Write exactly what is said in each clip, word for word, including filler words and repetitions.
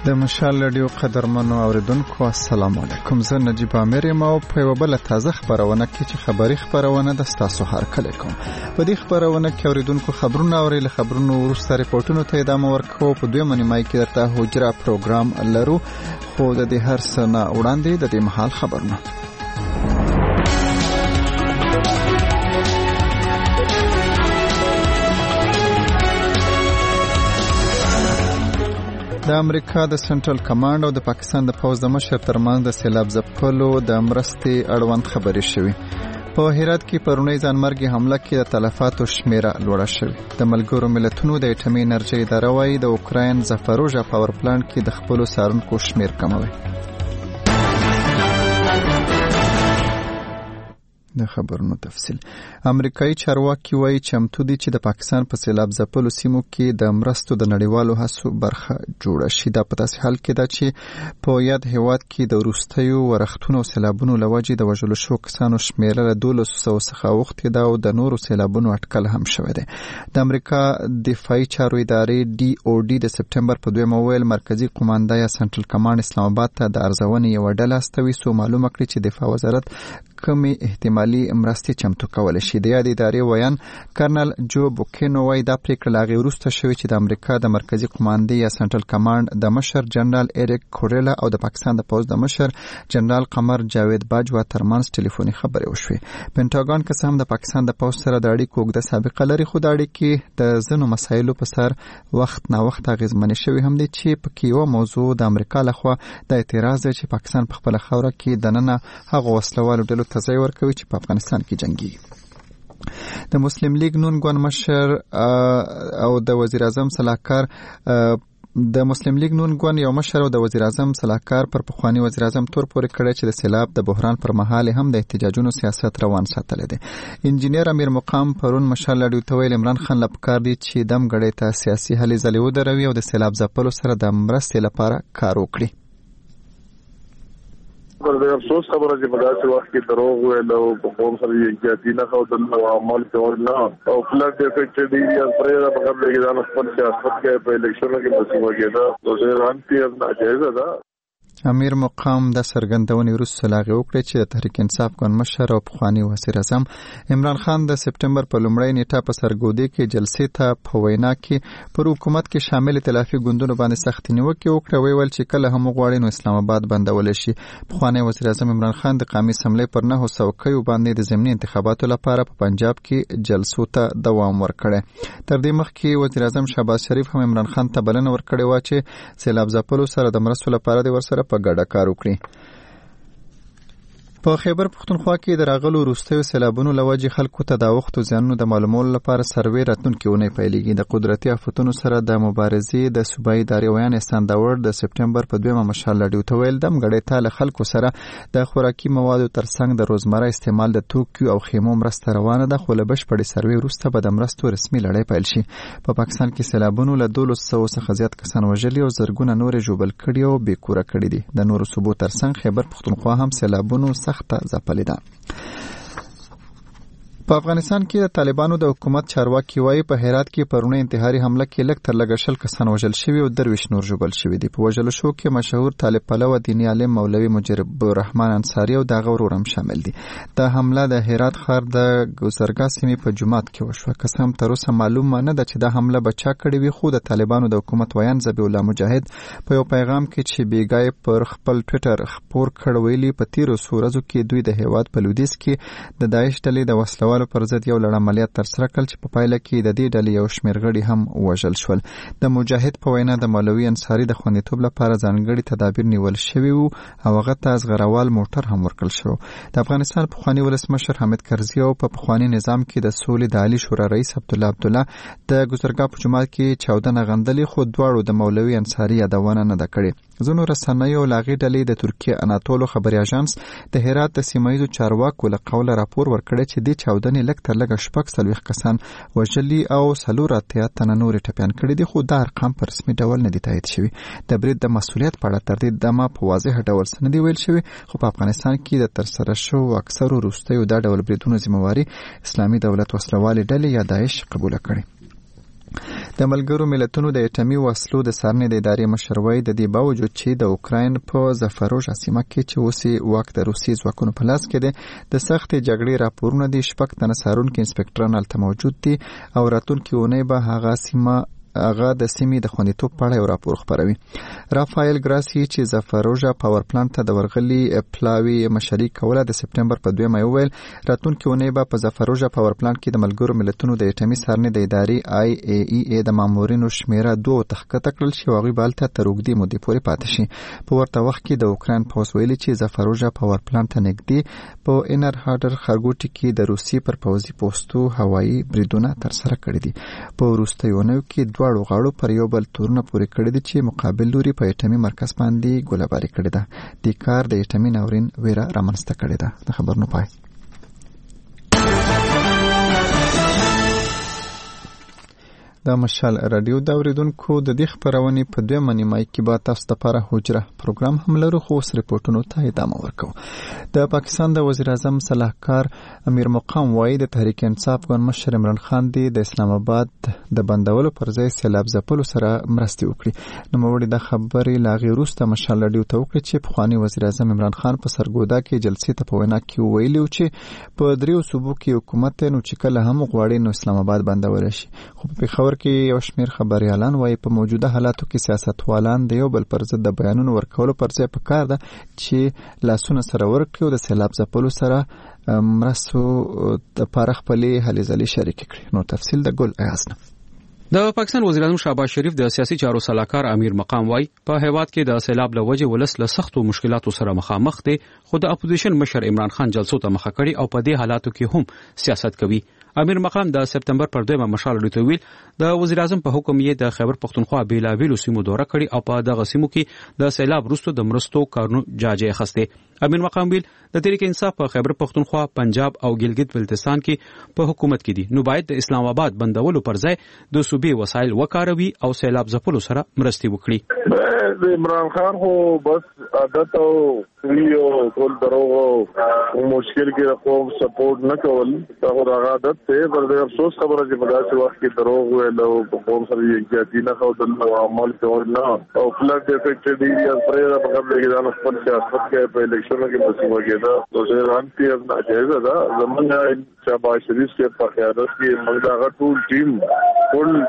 د مشال رادیو قدرمنو اوریدونکو السلام علیکم. زه نجیب امیر یم او په یوه بله تازه خبرونه کې چې خبري خبرونه د ستاسو هرکلی کوم. په دې خبرونه کې اوریدونکو خبرونه اوري، له خبرونو وروسته ریپورټونو ته ادامه ورکوو. په دویمه نیمایي کې درته حجره پروګرام لرو، خو د دې هر څه نه وړاندې د دې مهال خبرونه. د امریکا د سنټرل کمانډ او د پاکستان د پوځ د مشر ترمنځ د سیلاب ځپلو د مرستې اړوند خبرې شوې. په هرات کې پرونی ځانمرګي حمله کې د تلفاتو شمیره لوړه شوې. د ملګرو ملتونو د اټومي انرژۍ اداره وايي د اوکراین زاپاروژا پاور پلانټ کې د خپلو څارونکو شمیر کموي. د خبرونو تفصیل. امریکایي چارواکي وایي چمتو دي چې د پاکستان په سیلاب ځپلو سیمو کې د مرستو د نړیوالو هڅو برخه جوړه شي. دا په داسې حال کې ده چې په یاد هیواد کې د وروستیو ورښتونو او سیلابونو له وجې د وژلو شوو کسانو شمیره له دولسو سوو څخه اوښتې ده او د نورو سیلابونو اټکل هم شوی دی. د امریکا دفاعي چارو ادارې ډي او ډي د سپټمبر په دویمه وویل مرکزي قومانده یا سنټرل کمانډ اسلام آباد ته د ارزونې یوه ډله استوي څو معلومه کړي چې دفاع وزارت کومې احتمالي مرستې چمتو کولی شي. د یاد ادارې ویان کرنل جو بوکینو وایي دا پریکړه له هغې وروسته شوې چې د امریکا د مرکزي قوماندې یا سنټرل کمانډ د مشر جنرال ایریک کوریلا او د پاکستان د پوځ د مشر جنرال قمر جاوید باجوا ترمنځ ټلیفوني خبرې وشوې. پینټاګون که څه هم د پاکستان د پوځ سره د اړیکو اوږده سابقه لري، خو د اړیکې د ځینو مسایلو په سر وخت نا وخت اغېزمنې شوې هم دي چې پکې یوه موضوع د امریکا لخوا د اعتراض دی چې پاکستان په خپله خاوره کې دننه هغو وسلوالو ډلو ته ځای ورکوي چې په افغانستان کې جنګي. د مسلم لیگ نون ګوند مشر او د وزیر اعظم صلاحکار د مسلم لیگ نون ګوند یو مشر او د وزیر اعظم صلاحکار پر پخوانی وزیر اعظم تور پورې کړی چې د سیلاب د بحران پر مهال هم د احتجاجونو سیاست روان ساتلی دی. انجینیر امیر مقام پرون مشال رادیو ته ویل عمران خان له پکار دی چې دم غړی ته سیاسي هلې ځلې ودروي او د سیلاب ځپلو سره د مرستې لپاره کار وکړي. پر د افسوس خبره چې په داسې وخت کې دروغ ویل او په قوم سره احتیاطي نه ښودل او عمل کول نه او فلډ افیکټډ ایریاز پرې دا په خپل کې ځان خپل سیاست کې په الیکشنونو کې مصیبه کېده او ډېر انتي ناجایزه ده. امیر مقام د سرګندونې وروسته لاغې وکړې چې د تحریک انصاف ګوند مشر او پخوانی وزیر اعظم عمران خان د سپټمبر په لومړۍ نیټه په سرګودې کې جلسې ته په وینا کې پر حکومت کې شامل ائتلافي ګوندونو باندې سختې نیوکې وکړې. ویل چې کله هم وغواړي نو اسلام آباد بندولی شي. پخوانی وزیر اعظم عمران خان د قومي اسمبلۍ پر نهو څوکیو باندې د ضمني انتخاباتو لپاره په پنجاب کې جلسو ته دوام ورکړی. تر دې مخکې وزیر اعظم شهباز شریف هم عمران خان ته بلنه ورکړې وه چې سیلاب ځپلو سره د مرستو لپاره د ورسره په ګډه کار وکړي. په خیبر پښتونخوا کې د راغلو وروستیو سیلابونو له وجې خلکو ته د اوښتو زیانونو د معلومولو لپاره سروې راتلونکې اونۍ پیلېږي. د قدرتي آفتونو سره د مبارزې د صوبایي ادارې ویان احسان داور د سپټمبر په دویمه مشال رادیو ته ویل دمګړۍ ته له خلکو سره د خوراکي موادو ترڅنګ د روزمره استعمال د توکیو او خیمو مرسته روانه ده، خو له بشپړې سروې وروسته به د مرستو رسمي لړۍ پیل شي. په پاکستان کې سیلابونو له دولسو سوو څخه زیات کسان وژلي او زرګونه نورې ژوبل کړي او بې کوره کړي دي. د نورو صوبو ترڅنګ خیبر پښتونخوا هم سیلابونو سخته ځپلې ده. په افغانستان کې د طالبانو د حکومت چارواکي وایي په هرات کې پرونی انتحاري حمله کې لږ تر لږه شل کسان وژل شوي او درویش نور ژوبل شوي دي. په وژلو شوو کې مشهور طالب پلوه دیني عالم مولوي مجرب الرحمن انصاري او دغه ورور هم شامل دي. دا حمله د هرات ښار د ګوزرګا سیمې په جومات کې وشوه. که څه هم تر اوسه معلومه نه ده چې دا حمله به چا کړې وي، خو د طالبانو د حکومت ویان ذبیح الله مجاهد په یو پیغام کې چې بیګا پر خپل ټویټر خپور کړ ویلي په تیرو څو ورځو کې دوی د هیواد په لویدیځ کې د داعش ډلې د وسلوالو پر ضد یو لړ عملیات ترسره کړل چې په پایله کې د دې ډلې یو شمېر غړي هم وژل شول. د مجاهد په وینا د مولوي انصاري د خوندیتوب لپاره ځانګړي تدابیر نیول شوي وو او هغه ته زغروال موټر هم ورکړل شو. د افغانستان پخوانی ولسمشر حامد کرزي او په پخوانی نظام کې د سولې د عالی شورا رئیس عبدالله عبدالله د ګوزرګا په جومات کې چاودنه غندلې، خو دواړو د مولوي انصاري یادونه نه ده کړې. ځینو رسنیو لاغې ډلې د ترکیه اناتولو خبري اژانس د هرات د سیمایي چارواکو له قوله راپور ورکړی چې د چاودنې لږ تر لږه شپږ څلوېښت کسان وژلي او څلور اتیا تنه نورې ټپیان کړي دي، خو دا ارقام په رسمي ډول نه دي تایید شوي. د برید د مسؤلیت په اړه تر دې دمه په واضح ډول څه نه دي ویل شوي، خو په افغانستان کې د ترسره شوو اکثرو وروستیو دا ډول بریدونو ذمہواري اسلامي دولت وسلوالې ډلې یا داعش قبوله کړې. د ملګرو ملتونو د اټومي وسلو د سرنې د ادارې مشر وایي د دې باوجود چې د اوکراین په زفروژ سیمه کې چې اوس وخت د روسي ځواکونو په لاس کې دی د سختې جګړې راپورونه دي شپږ تنه څارونکي انسپکټران هلته موجود دي او راتلونکي اونۍ به هغه سیمه هغه د سیمې د خوندیتوب په اړه یو راپور خپروي. رافایل ګراسي چې زفروژا پاور پلانټ ته د ورغلي پلاوي مشري کوله د سپټمبر په دویمه ویل راتلونکي اونۍ به په زفروژا پاور پلانټ کې د ملګرو ملتونو د اټومي سرنې د ادارې آی ای ای ای د مامورینو شمیره دوه تخکته کړل شي او هغوی به هلته تر اوږدې مودې پورې پاتې شي. په ورته وخت کې د اوکراین پوځ ویلي چې زفروژا پاور پلانټ ته نږدې په انر هارډر ښارګوټي کې د روسي پر پوځي پوستو هوایي بریدونه ترسره کړي دي. په وروستیو اونیو کې دواړو غاړو پر یو بل تورونه پورې کړي دي چې مقابل لوري په اټومي مرکز باندې ګولهباري کړې ده. دې کار د اټومي ناورین ویره رامنځته کړې ده. د خبر نو پای. د مشال رادیو د اوریدونکو د دې خبرونې په دویمه نیمه کې به تاسو لپاره حجره پروګرام هم لرو خو اوس ریپورټونو ته ادامه ورکوو. د پاکستان د وزیر اعظم صلاحکار امیر مقام وایي د تحریک انصاف ګوند مشر عمران خان دی د اسلام آباد د بندولو پر ځای سیلاب ځپلو سره مرستې وکړي. نوموړي د خبرې له هغې وروسته مشال رادیو ته وکړي چې پخواني وزیر اعظم عمران خان په سرګودا کې جلسې ته په وینا کې ویلي و چې په دریو صوبو کې حکومت نو چې کله هم غواړي نو اسلام آباد بندولی شي. خو په پېښور کې یو شمېر خبریالان وایي په موجوده حالاتو کې سیاستوالان د یو بل پر ضد د بیانونو ورکولو پر ځای پکار ده چې لاسونه سره ورکړي او د سیلاب ځپلو سره مرستو دپاره خپلې هلې ځلې شریکې کړي. نو تفصیل د ګل ایاز نه. د پاکستان وزیر اعظم شهباز شریف د سیاسي چارو صلاحکار امیر مقام وایي په هیواد کې د سیلاب له وجې ولس له سختو مشکلاتو سره مخامخ دی خو د اپوزیشن مشر عمران خان جلسو ته مخه کړي او په دې حالاتو کې هم سیاست کوي. امیر مقام د سپټمبر پر دویمه مشال لري ویل د وزیر اعظم په حکم یې د خیبر پختونخوا بیلابیلو سیمو دوره کړي او په دغه سیمو کې د سیلاب وروسته د مرستو کارونو جاجه اخیسته. امیر مقام ویل د تحریک انصاف په خیبر پختونخوا، پنجاب او ګلګت بلتستان کې په حکومت کې دي نو باید د اسلام آباد بندولو پر ځای د صوبې وسایل وکاروي او سیلاب ځپلو سره مرستې وکړي. عمران خان خو بس عادت او ویو ټول دروغ او مشکل کې قوم سپورټ نه کول دا خو عادت ته پر دې افسوس خبره چې په داسې وخت کې دروغ ویل او په قوم سره یې جاتي نه خو د عمل کول نه او فلډ افیکټډ ایریاز پرې په خپل کې دا خپل سیاست کې په الیکشن کې مسیمه کېده او ډېر انتي نه جایزه ده. زمونږ شهباز شریف کې په قیادت کې موږ دا ټول ټیم ټول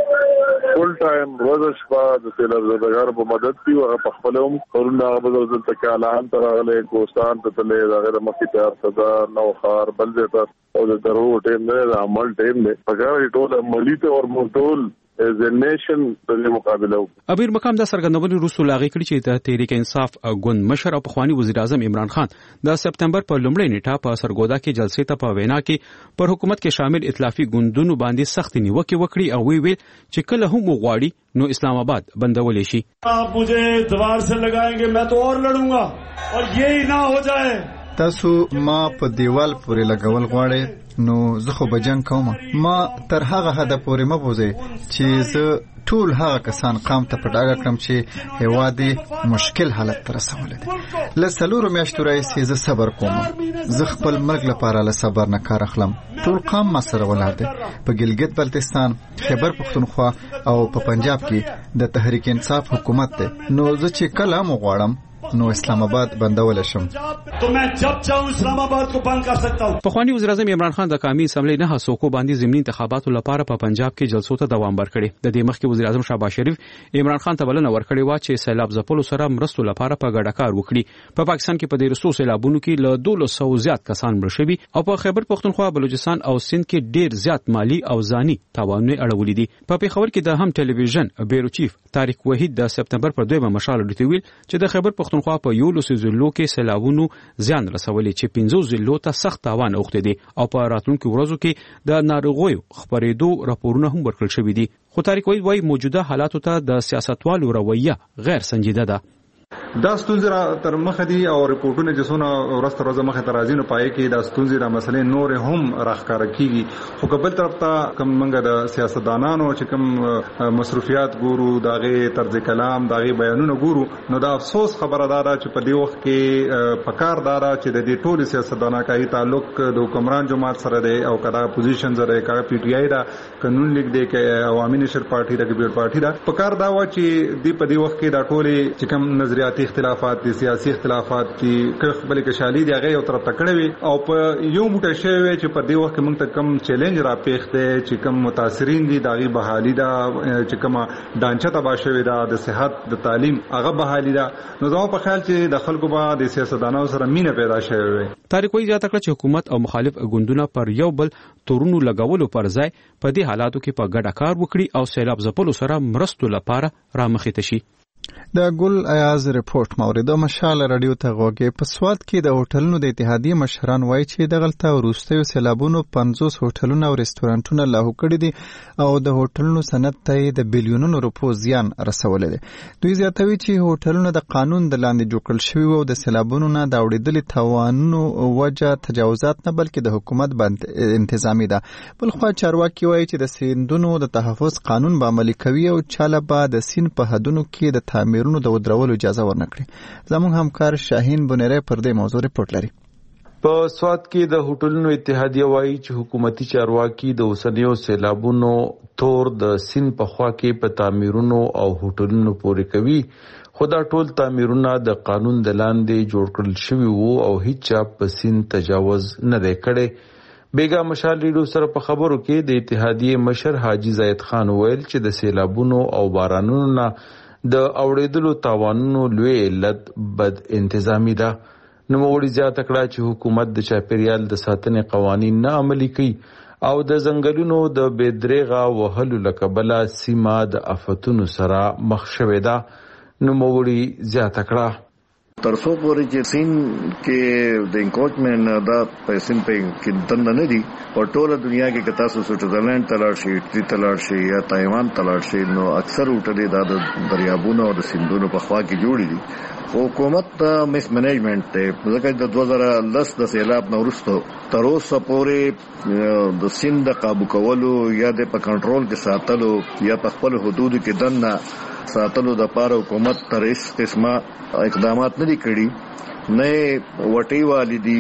فل ټایم روزه شپه د سیلاب زدګار په مدد کې او په خپل هم کورونه بدل تک اعلان ترغله کوستان ته تلې دا غیر مخکې تیار صدا نو خار بل دیتا او د درو ټیم نه د عمل ټیم نه پکاره ټول عملی ته او مټول از ا نیشن په مقابله. امیر مقام د سرګندونې وروسته لاغې کړي چې د تحریک انصاف ګوند مشر او پخوانی وزیر اعظم عمران خان د سپټمبر په لومړۍ نیټه په سرګودا کې جلسې ته په وینا کې پر حکومت کې شامل ائتلافي ګوندونو باندې سخت نیوکه وکړي او وی ویل چې کله هم وغواړي نو اسلام آباد بندولې شي. آپ مجھے دوار سے لگائیں گے میں تو اور لڑوں گا اور یہی نہ ہو جائے. تاسو ما په دیوال پورې لګول غواړئ نو زه خو به جنګ کوم. ما تر هغه حده پورې مه بوځئ چې زه ټول هغه کسان قام ته په ډاګه کړم چې هیواد یې مشکل حالت ته رسولی دی. له څلورو میاشتو راهیسې زه صبر کوم. زه خپل مرګ لپاره له صبر نه کار اخلم. ټول قام ما سره ولاړ دی. په ګلګت بلتستان، خیبر پختونخوا او په پنجاب کې د تحریک انصاف حکومت دی نو زه چې کله هم غواړم نو اسلام آباد بندول شم. تو میں جب چاہوں اسلام آباد کو بند کر سکتا ہوں. پخوانی وزیر اعظم عمران خان د قومي اسمبلی نه څوک باندې ضمني انتخاباتو لپاره په پنجاب کې جلسو ته دوام ورکړي. د دې مخکې وزیر اعظم شهباز شریف عمران خان ته بلنه ورکړې و چې سیلاب ځپلو سره مرستو لپاره په ګډه کار وکړي. په پاکستان کې په ډېرو څو سیلابونو کې له دوه سوه زیات کسان مړه شوي او په خیبر پختونخوا، بلوچستان او سند کې ډېر زیات مالی او ځاني تاوانونه اړولي دي. په پېښور کې د هم ټلویزیون بیورو چیف طارق وحید د سپټمبر پر دویمه مشال لري ویل چې د خیبر پختونخوا په یولس ضلعو کې سیلابونو زیان رسولي چې پنځه ضلعو ته سخت تاوان اوښتی دي او په راتلونکو ورځو کې د ناروغیو خپرېدو راپورونه هم ورکړل شوي دي. خو طارق وحید وايي موجوده حالاتو ته د سیاستوالو رویه غیر سنجیده ده. دا ستونزې تر مخه دي او ریپورتونه چې څونه ورځ تر ورځې مخه ته راځي نو پای کې دا ستونزې د مسلې نور هم راښکاره کیږي. خو کبل طرف ته کوم منګه د سیاستدانانو چې کوم مصروفیات ګورو داغه طرز کلام داغه بیانونه ګورو نو دا افسوس خبره ده چې په دې وخت کې پکار دارا چې د دې ټولو سیاستدانانو تعلق د حکمران جماعت سره دی او کدا پوزیشن سره کدا پی ټی آی دا قانون لیک دی کې عوامي نشر پارټي دا کبیر پارټي دا پکار دا و چې دې په دې وخت کې دا ټولې چې کوم نظریاتي اختلافات دي سیاسي اختلافات دي خپل کې شالي دي هغه یو طرف تکړه وي او په یو موټی شوی چې په دې وخت کې موږ ته کم چیلنج را پیښ دی چې کم متاثرین دي داغي بحالي دا چې کوم ډانچه تبا شوی دا د صحت د تعلیم هغه بحالي دا نو زموږ په خیال چې د خلکو به د سیاستدانانو سره مینه پیدا شوی وي. تاریخ وایي زیاته کړه چې حکومت او مخالف ګوندونه پر یو بل تورونو لګولو پر ځای په دې حالاتو کې په ګډه کار وکړي او سیلاب ځپلو سره مرستو لپاره رامخې شي. د ګل ایاز ریپورت موریده مشال رادیو ته غوږی په سواد کې د هوټلونو د اتحادیه مشران وایي چې د غلطه وروستیو سیلابونو پنځوس هوټلونه او ریسټورانټونه لاهو کړي دي او د هوټلونو صنعت ته د بیلیونونو روپو زیان رسولی دی. دوی زیاتوي چې هوټلونه د قانون د لاندې جوړ کړل شوي او د سیلابونو نه د اورېدلې تاوانونو وجه تجاوزات نه بلکې د حکومت باندې انتظامی ده. بلخوا چارواکي وایي چې د سیندونو د تحفظ قانون به عملي کوي او چاله به د سیند په حدونو کې د تعمیرونو د ودرولو اجازه ورنکړي. زموږ همکار شاهین بنيري پر دې موضوع ریپورت لري. په سواد کې د هوټلونو اتحادیه وایي چې حکومتي چارواکي د اوسنیو سیلابونو تور د سین په خوا کې په تعمیرونو او هوټلونو پورې کوي. خو دا ټول تعمیرونه د قانون د لاندې جوړ کړل شوي وو او هیڅ په سین تجاوز نه دی کړی. بیګا مشال ریډیو سره په خبرو کې د اتحادیه مشر حاجی زید خان ویل چې د سیلابونو او بارانونو نه د اوریدلو تاوانونو لوی علت بد انتظامی ده. نو وړي زیاته کړه چې حکومت د چاپیریال د ساتنې قوانین نه عملي کوي او د ځنګلونو د بېدریغه وهلو له کبله سیمه د آفتونو سره مخ شوې ده. نو وړي زیاته کړه ترڅو پورې چې سین کې د انکروچمنت دا پیسې په کې دند نه دي او ټوله دنیا کې کتا سو سویټزرلند تلار شي ټری تلار شي یا تایوان تلار شي نو اکثر وټلې دا د دریابونو او د سیندونو په خوا کې جوړې دي. حکومت ته مس منیجمنت ته ځکه د دوه زره لس د سیلاب نو وروسته تر اوسه پورې د سیند د قابو کولو یا د په کنټرول کې ساتلو یا په خپل حدود کې دنه ساتلو د پاره حکومت تر هیڅ قسمه اقدامات نه دي کړي. نه وټي والدي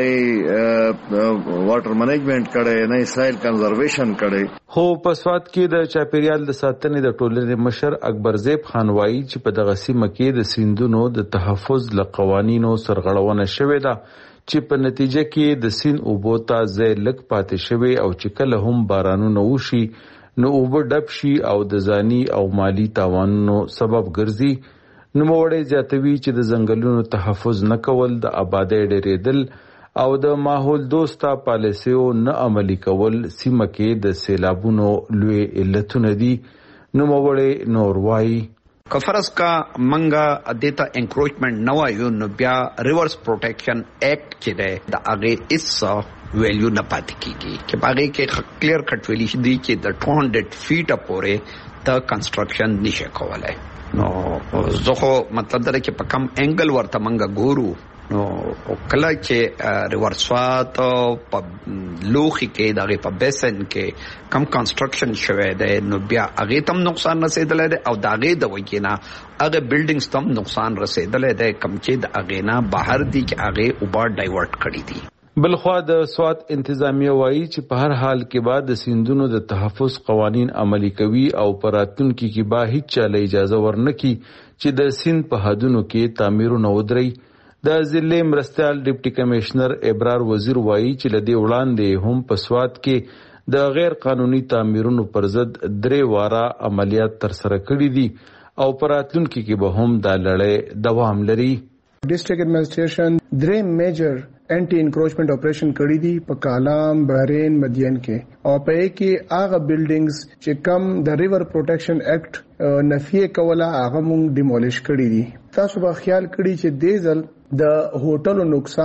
نه واټر منیجمنت کړي نه سایل کنزرویشن کړي. خو په سواد کې د چاپیریال د ساتنې د ټولنې مشر اکبر زیب خان وایي چې په دغه سیمه کې د سیندونو د تحفظ له قوانینو سرغړونه شوې ده چې په نتیجه کې د سیند اوبو ته ځای لږ پاتې شوی او چې کله هم بارانونه وشي نو اوبه ډپ شي او د ځاني او مالی تاوانونو سبب ګرځي. نو وړي زیاتوي چې د ځنګلونو تحفظ نه کول د آبادی ډېرېدل او د ماحول دوسته پالیسیو نه عملي کول سیمه کې د سیلابونو لوی علتونه دي. نو وړي نور وایي کفرس کا منګه دیتا انکروچمنٹ نو وایو نو بیا ریورس پروټیکشن ایکټ چې ده د هغه اس ویلیو نه پاتې کیږي چې باغې کې کلیر کټ ویلی شي چې د two hundred فیټ پورې د کنستراکشن نشه کولای. نو زخه مطلب دا چې په کم انګل ورته منګه ګورو نو کله چې ریورسوات په لوخي کې دغه په بیسن کې کم کنستراکشن شوه ده نو بیا هغه تم نقصان رسیدل ده او دغه د وکینا هغه بلډینګز تم نقصان رسیدل ده کم چې د هغه نه بهر دي چې هغه اوبر ډایورټ کړی دي. بلخوا د سواد انتظامیه وایي چې په هر حال کې بعد د سیندونو د تحفظ قوانین عملي کوي او پراتونکو کې به هیڅ چاله اجازه ورنکي چې د سیند په حدونو کې تعمیرونه ودري. د ضلع مرستیال ډیپټي کمشنر ابرار وزیر وایي چې لدی وړاندې هم په سواد کې د غیر قانوني تعمیرونو پر ضد درې واره عملیات تر سره کړي دي او پراتونکو کې به هم دا لړۍ دوام لري. ډیسټریکټ ایڈمنسټریشن درې میجر انټي انکروچمنٹ اپریشن کړی دي په کالام بحرین مدین کې او په کې هغه بلډینګز چې کم د ریور پروټیکشن ایکټ نفي کوله هغه مونږ ډیمولیش کړی دي. تاسو به خیال کړی چې دیزل د هوټلو نقصان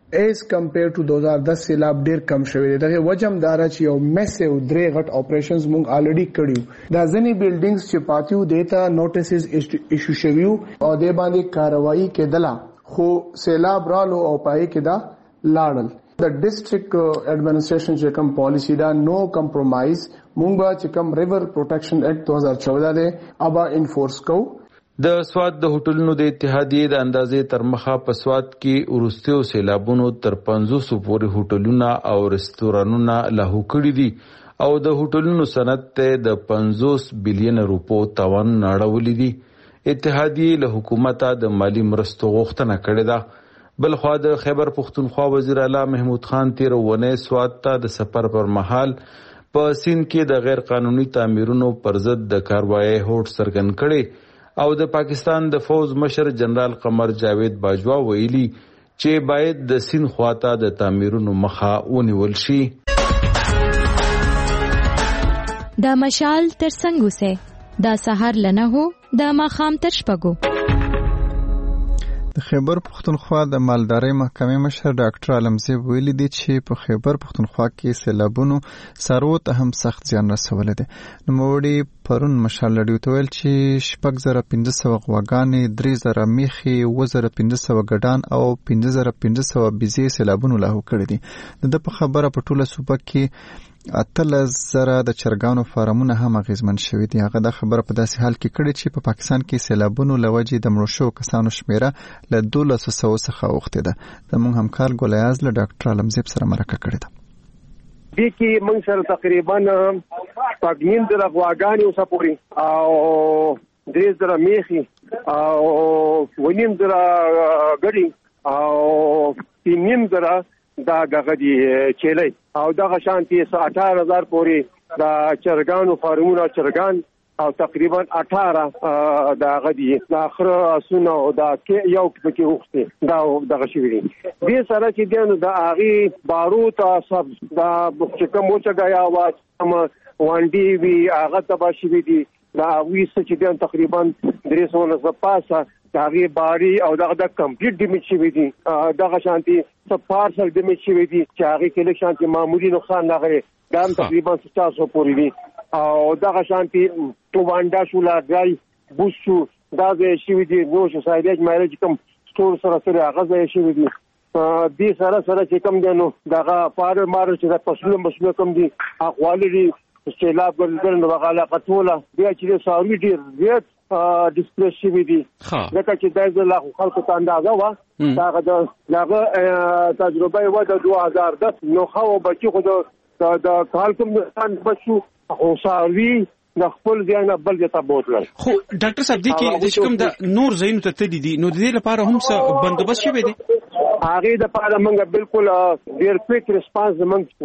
as compared to two thousand ten سیلاب ډیر کم شوی دی. دغه وجم دارا چې یو میسیو درې غټ اپریشنز مونږ الریډي کړیو. دا ځنی بلډینګز چې پاتیو دیتا نوټیسز ایشو شویو او د باندې کاروایی کېدله خو سیلاب رالو او پای کې دا لاړل. د ډیسټریکټ ایڈمنسټریشن چې کوم پالیسی دا نو کمپرومایز مونږ چې کوم ریور پروټیکشن ایکټ دو هزار چودہ دی ابا انفورس کو. د سواد د هوټلونو د اتحادیې د اندازې تر مخه په سواد کې ورستیو سیلابونو تر پنځوس پورې هوټلونه او رستورانونه لاهو کړي دي او د هوټلونو صنعت ته د پنځوس بلین روپو تاوان اړولې دي. اتحادیې له حکومت د مالی مرستو غوښتنه کړې ده. بل خو د خیبر پختونخوا وزیر اعلی محمود خان تیر ونه سواد ته د سفر پر مهال په سین کې د غیر قانوني تعمیرونو پر ضد د کاروایی هوډ څرګند کړي او د پاکستان د فوز مشر جنرال قمر جاوید باجوا ویلي چې باید د سین خواته د تعمیرونو مخه ونیول شي. دا مشال تر څنګه سه دا سحر لنه هو دا ماخام تر شپګو. د خیبر پختونخوا د مالدارۍ محکمې مشر ډاکټر عالمزیب ویلي دی چې په خیبر پختونخوا کې سیلابونو څاروو ته هم سخت زیان رسولی دی. نوموړي پرون مشال لډیو ته ویل چې شپږ زره پنځه سوه غواګانې، درې زره میښې، اووه زره پنځه سوه ګډان او پنځه زره پنځه سوه بیزې سیلابونو لاهو کړي دي. د ده په خبره په ټوله صوبه کې اتلس زره د چرګانو فارمونه هم اغیزمن شوي دي. هغه دا خبره په داسې حال کې کړې چې په پا پاکستان کې سیلابونو له وجې د مړو شوو کسانو شمیره له دولسو سوو څخه اوښتې ده. زموږ همکار ګولیاز له ډاکټر عالمزیب سره مرکه کړې ده. دې کې موږ سره تقریبا شپږ نیم زره غواګانې اوسه پورې او درې زره میښې او اووه نیم زره ګډې او پنځه نیم زره دا دغه دی چيلي او دغه شانتي اٹھارہ هزار پورې دا چرګانو فارمونه چرګان او تقریبا اٹھارہ دغه دی د اخر اسونه او دا کې یو کې وخته دا دغه شوی دی. دې سره چې دنه د اغي باروت سب دا چې کوم وچګیا وا وانډي وی هغه تبا شوی دی. دا وی چې دنه تقریبا درې سوه نه پاسه داغي باری او دغه د کمپلیټ ډیمیج شوی دی. دغه شانتي سپار سره ډیمیج شوی دی چې هغه کې له شانتي معمولی نقصان نه غري دا تقریبا ستاسو سو پورې دی او دغه شانتي توانډا شولا ځای بوشو دا ځای شوی دی. نو چې سایډ مایلج کوم سټور سره سره هغه ځای شوی دی. دې سره سره چې کوم دی نو دغه پاره مار چې د پښلو مسلو کوم دی اقوال دی سیلاب ګرځول نو هغه قطوله بیا چې ساروي ډیر زیات ډیسپلی شوی دی. ځکه چې دایزه لا خلکو ته اندازه وا دا د هغه تجربه و د دوه هزار دس نو خو بچی خو د د کال کوم نقصان بچو خو ساروي د خپل ځای نه بل ځای ته بوتل. خو ډاکټر صاحب دې کې د کوم د نور زینو ته تدي دي نو د دې لپاره هم څه بندوبست شوی دی؟ هغه د لپاره موږ بالکل ډیر کویک ریسپانس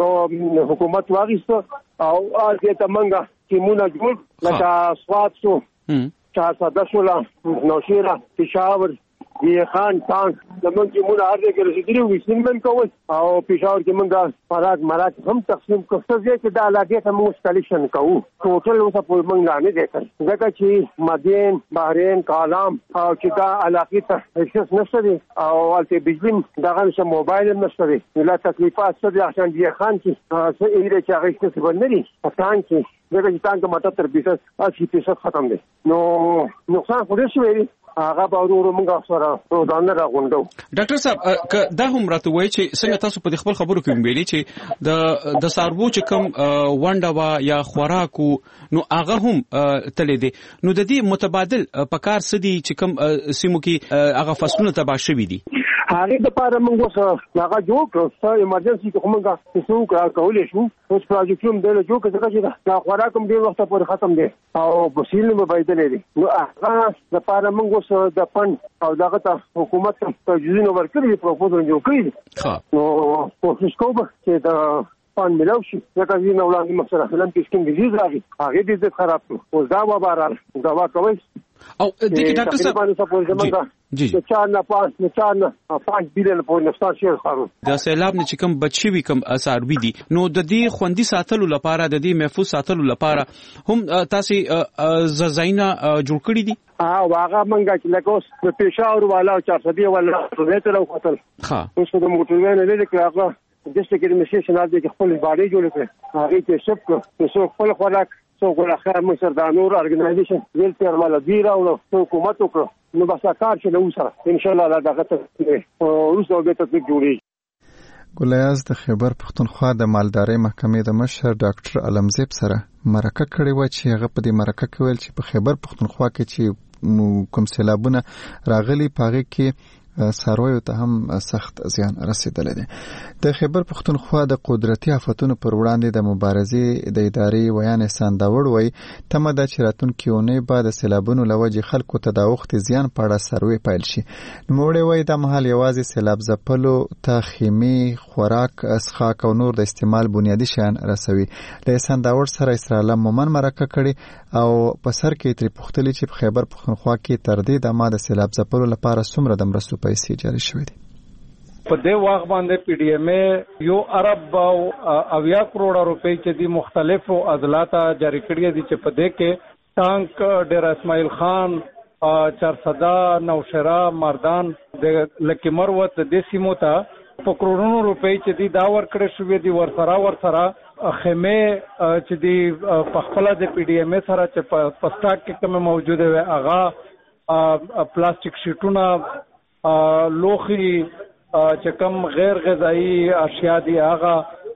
موږ حکومت واغیسته او هغه ته موږ چې مونږ جوړ لکه سواد شو چار ساده شولا نوشیره پېښور دی خان تانک زمونږ چې مونږ هر ځای کې رسېدلي وو ویسلمن کول او پېښور کې مونږ فراغ مراک هم تقسیم کړو. څه ځای کې دا علاقې ته موږ سلیکشن کوو ټوټل اوسه پورې مونږ لا نه دی کړی ځکه چې مدین بحرین کالام او چې دا علاقې ته اکسس نشته دی او هلته بجلي دغه نشه موبایل هم نشته دی. لا تکلیفات څه دي احسان دی خان کې څه ایرې چې هغه اکسسیبل نه دي په تانک کې ځکه چې تانک ماته تر فیصد اسی فیصد ختم دی. نو نقصان خو ډېر شوی دی. هغه به ورو ورو موږ سره روزانه راغونډو. ډاکټر صاحب دا هم راته وایي چې څنګه تاسو په خپل خبرو کې ویلي چې د د ساربو چې کوم ونډه وا یا خوراکو نو هغه هم تللی دی نو د دې متبادل په کار سدي چې کوم سیمو کې هغه فصلونه تباه شوي دي. هغه د پاره موږ سره هغه جوړ کړو چې ایمرجنسي کې موږ څه وکړو کولای شو. اوس پروژې کوم دی جوړ کړو چې دا خوراک هم ډیر وخت پورې ختم دی او بسیل نه بدلې دي. نو هغه د پاره موږ سره د فند او دغه ته حکومت ته تجویزونه ورکړي پروپوزل جوړ کړی. نو کوشش کوو چې دا فند ملو شي ځکه چې نو وړاندې مسله فلم کې سکین ډیزیز راغی هغه دې خراب کړو. اوس دا وباره دوا کوي او د ډاکټر صاحب جی چا نه پاس نه چا نه پاس بیلن په نقصان شي خارو د سیلاب نه چې کوم بچي وي کوم اثر وي دي نو د دې خوندي ساتلو لپاره د دې محفوظ ساتلو لپاره هم تاسو زاینه جوړ کړی دي اه واغه منګه چې لګوس په پېښور والا او چارسدي والا ټول ته وختل ها اوس د موټرونه نه لیکل هغه د ډیسټریکټ ایډمنسټریشن د خپل باندې جوړ کړ هغه چې شپ کو څو خپل خوراک څو ګلخه مصر د نور ارګنایزیشن ویل تر مال دی راو حکومت وکړو نو بس کار چې نو سره ان شاء الله دا غته اوس او به تطبیق جوړي ګلیاز د خیبر پختونخوا د مالدارۍ محکمې د مشر ډاکټر علمزیب سره مرکه کړې و چې هغه په دې مرکه کې ویل چې په خیبر پختونخوا کې چې کوم سیلابونه راغلي پاغه کې سارویو ته هم سخت زیان رسیدلی دی. د خیبر پختونخوا د قدرتي آفتونو پر وړاندې د مبارزې د ادارې ویان احسان داوړ وایي تمه ده چې راتلونکې اونۍ به د سیلابونو له وجې خلکو ته د وخت زیان په اړه سروې پیل شي. نوموړی وایي دا مهال یوازې سیلاب ځپلو ته خیمې، خوراک، څښاک او نور د استعمال بنیادي شیان رسوي. له احسان داوړ سره اسرالم مومن مرکه کړې او په سر کې ترې پوښتلي چې په خیبر پختونخوا کې تر دې دمه د سیلاب ځپلو لپاره څومره د مرستو پیسې جاري شوې دي. په دې وخت باندې پی ډی ایم ای یو ارب او اویا کروڑه روپۍ چې د مختلفو عضلات جاری کړي دي چې په دې کې ټانک، ډیر اسماعیل خان، چارسدا، نوشهرا، مردان د لکی مروت د سیمو ته په کروڑونو روپۍ چې دی دا ور کړې شوې دي. ورسره ورسره خیمه چې دی په خپل د پی ډی ایم ای سره چې په پسټاک کې کوم موجوده وي هغه پلاستیک شیټونه، لوخي چې کوم غیر غذایی اشیاء دي هغه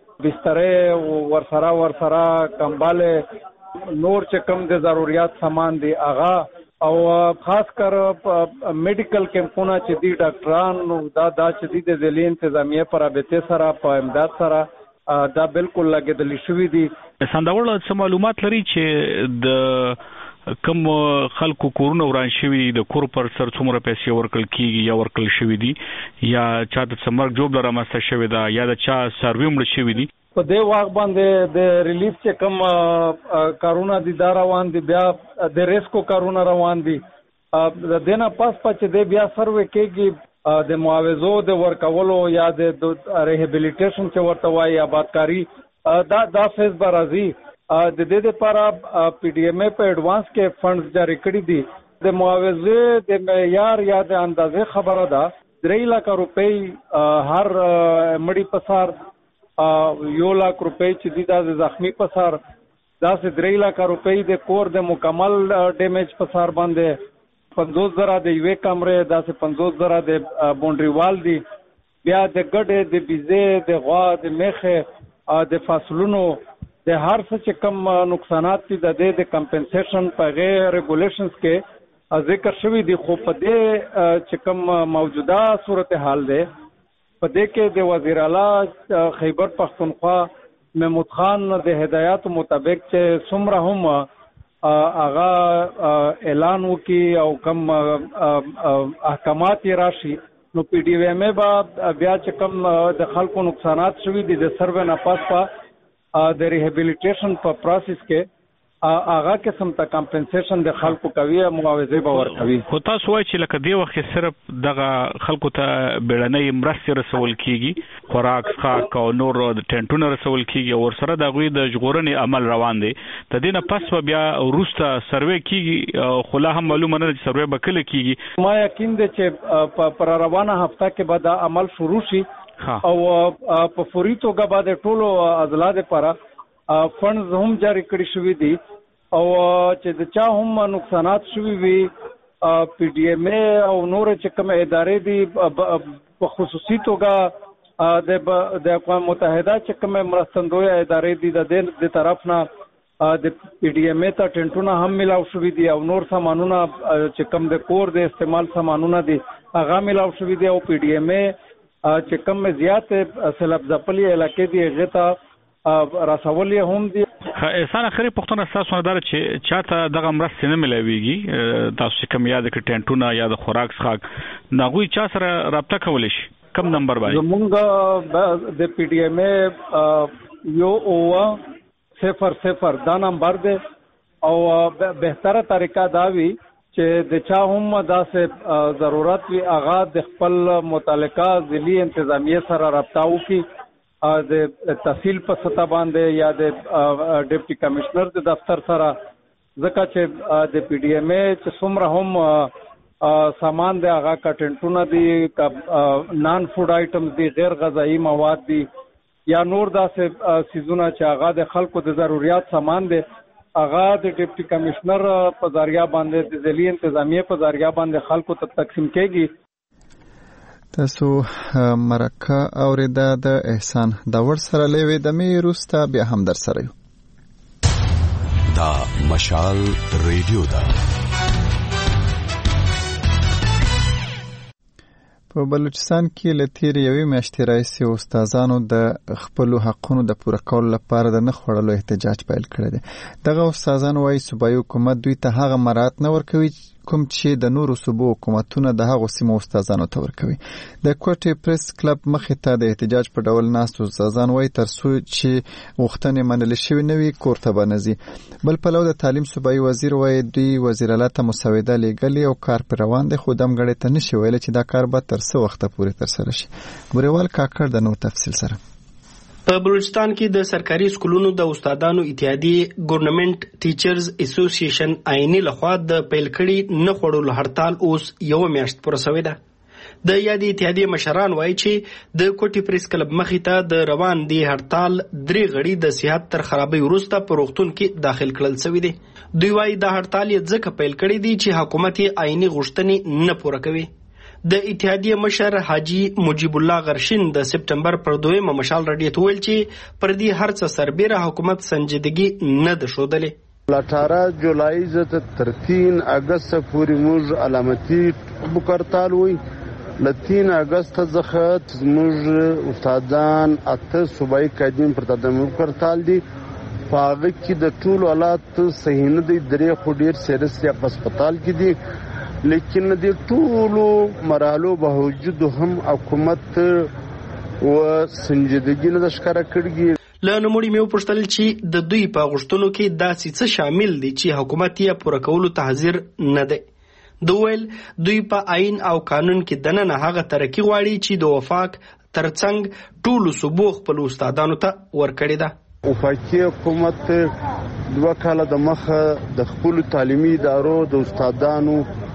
بسترې ورسره ورسره کمباله نور چې کوم د ضرورت سامان دي هغه او خاص کر میډیکل کیمپونه چې دي ډاکټران دا دا چې دي د ځلې انتظامیه پر رابطه سره په امداد سره دا بالکل لګیدل شوې دي. سنداوړ څه معلومات لري چې د کوم خلکو کورونه وران شوي د کور پر سر څومره پیسې ورکړل کیږي یا ورکړل شوي دي یا چا د سمرګ جوب لرامسته شوی دا یا د چا سروي مړ شوی دي؟ په دې وخت باندې د ریلیف چې کوم کارونه دي دا روان دي، بیا د ریسکو کارونه روان دي. د دینه پاس پچ د بیا سروي کېږي د معاوضو د ورکولو یا د ریهابیلیټیشن چې ورته وایي آبادکاری دا دا فیز برازي د دې لپاره پی ډی ایم ای په ایڈوانس کې فنډز جاری کړی دي. د معاوضه د معیار یا د اندازې خبره ده درې لک روپۍ هر مړی پسار، یو لک روپۍ چې دي د زخمی پسار، دا سه درې لک روپۍ د کور د مکمل ډیمیج پسار باندې، پنځوس زره د یوې کمرې، دا سه پنځوس زره د باونډري وال دي، بیا د ګډې د بيزې د غوا د میخه د فاصلونو د هر څه چې کم نقصانات دي د دې د کمپنسیشن په غیر ریګولیشنز کې ذکر شوی دی. خو په دې چې کم موجوده صورتحال ده په دې کې د وزیر اعلی خیبر پختونخوا محمود خان د هدایت مطابق چې څومره هم هغه اعلان وکي او کم احکامات راشي نو پی ډی ایم ای با بیا چې کم د خلکو نقصانات شوی دي د سروې نه پاس په د ریهابیلیټیشن په پروسس کې هغه قسم ته کمپنسیشن د خلکو کوي، معاوضه به ورکوي. خو تاسو وایي چې لکه دی وخت صرف دغه خلکو ته بیړنۍ مرستې رسول کیږي، خوراک، څښاک او نور د ټینټونو رسول کیږي او ورسره د غوي د ژغورنې عمل روان دی. د دې نه پس بیا وروسته سروې کیږي، خو لا هم معلومه نه ده چې سروې به کله کیږي. ما یقین دی چې پر روانه هفته کې به دا عمل شروع شي او په فوري توګه باندې ټولو عضلات لپاره فنډز هم جاری کړی شوی دي او چې د چا هم نقصانات شوی وي پی ډی ایم ای او نور چې کوم ادارې دي په خصوصي توګه د اقوام متحده چې کوم مرستندوی ادارې دي د دې د طرف نه د پی ډی ایم ای ته ټینټونه هم ملاو شوی دي او نور سامانونه چې کوم د کور د استعمال سامانونه دي هغه ملاو شوی دي او پی ډی ایم ای چې کوم زیات سیلاب ځپلي علاقې دي هغه ته رسولي هم دي. احسان اخري پښتون اساس نه دار چې چاته دغه مرستې نه ملويږي، تاسو کوم یاد کې ټینټونه یا د خوراک څخه ناغوي چا سره رابطه کولای شي کم نمبر باندې؟ زمونږ د پی ډی ایم ای یو او صفر صفر دا نمبر دی او بهتره طریقه دا وی چې د چا هم داسې ضرورت وي هغه د خپل متعلقه ضلعي انتظامیه سره رابطه وکړي د تحصیل په سطح باندې یا د ډیپټي کمشنر د دفتر سره، ځکه چې د پی ډي ایم ای چې څومره هم سامان دی هغه کټنټونه دي، نان فوډ آیټمز دي، غیر غذایی مواد دي یا نور داسې سیزونه چې هغه د خلکو د ضرورت سامان دی، هغه د ډیپټي کمشنر په ذریعہ باندې د ضلعي انتظامیه په ذریعہ باندې خلکو ته تقسیم کېږي. تاسو مرکه اوریدا د احسان داور سره لوي د می روستا بیا هم در سره یو. دا مشال ریډیو دا په بلوچستان کې لتیر یوې میاشتې راځي استادانو د خپل حقونو د پوره کولو لپاره د نه خړلو احتجاج پیل کړی دی. دغه استادان وايي صوبایي حکومت دوی ته هغه مراعات نه ورکوي کوم چې د نورو صوبو حکومتونه د هغو سیمو استادانو ته ورکوي. د کوټې پریس کلب مخې ته د احتجاج په ډول ناست استادان وايي تر څو چې غوښتنې منل شوې نه وي کور ته به نه ځي. بل پلو د تعلیم صوبایي وزیر وايي دوی وزیر اعلی ته مسوده لیږلې او کار پرې روان دی، خو دمګړې ته نشي ویلی چې دا کار به تر څه وخته پورې ترسره شي. ګوریوال کاکړ د نور تفصیل سره. په بلوچستان کې د سرکاري سکولونو د استادانو اتحادیې ګورنمنت ټیچرز اسوسییشن آئینی لخوا د پیل کړي نه خوړلو هړتال اوس یو میاشت پوره شوې ده. د یادې اتحادیې مشران وایي چې د کوټي پریس کلب مخې ته د روان دی هړتال درې غړي د صحت تر خرابۍ وروسته په روغتون کې داخل کړل شوي دي. دوی وایي دا هړتال یې ځکه پیل کړی دی چې حکومت یې آئینی غوښتنې نه پوره کوي. د اتحادیې مشر حاجی مجیب الله غرشین د سپټمبر پر دویمه مشال رادیو ته ویل چې پر دې هر څه سربیره حکومت سنجیدګي نه ده ښودلې. اٹھارہ جولائی ز تر تین اگست پورې موږ علامتي بوکرتال وي لتین اگست څخه موږ استادان اته صوبایي قائدین پر تدم بوکرتال دي پاغه کې د ټولو حالات صحیح نه دي، درې خو ډیر سیریس یا هسپتال کې دي، لیکن د ټولو مرحلو باوجود هم حکومت و سنجیدګي نه ښکاره کړي. له نوموړي مې وپوښتل چې د دوی په غوښتنو کې داسې څه شامل دي چې حکومت یې پوره کولو ته حاضر نه دی. د ویل دوی په آئین او قانون کې دننه هغه ترقي غواړي چې د وفاق ترڅنګ ټولو صوبو خپل استادانو ته ورکړې ده. وفاقي حکومت دوه کاله د مخه د خپل تعلیمي ادارو د استادانو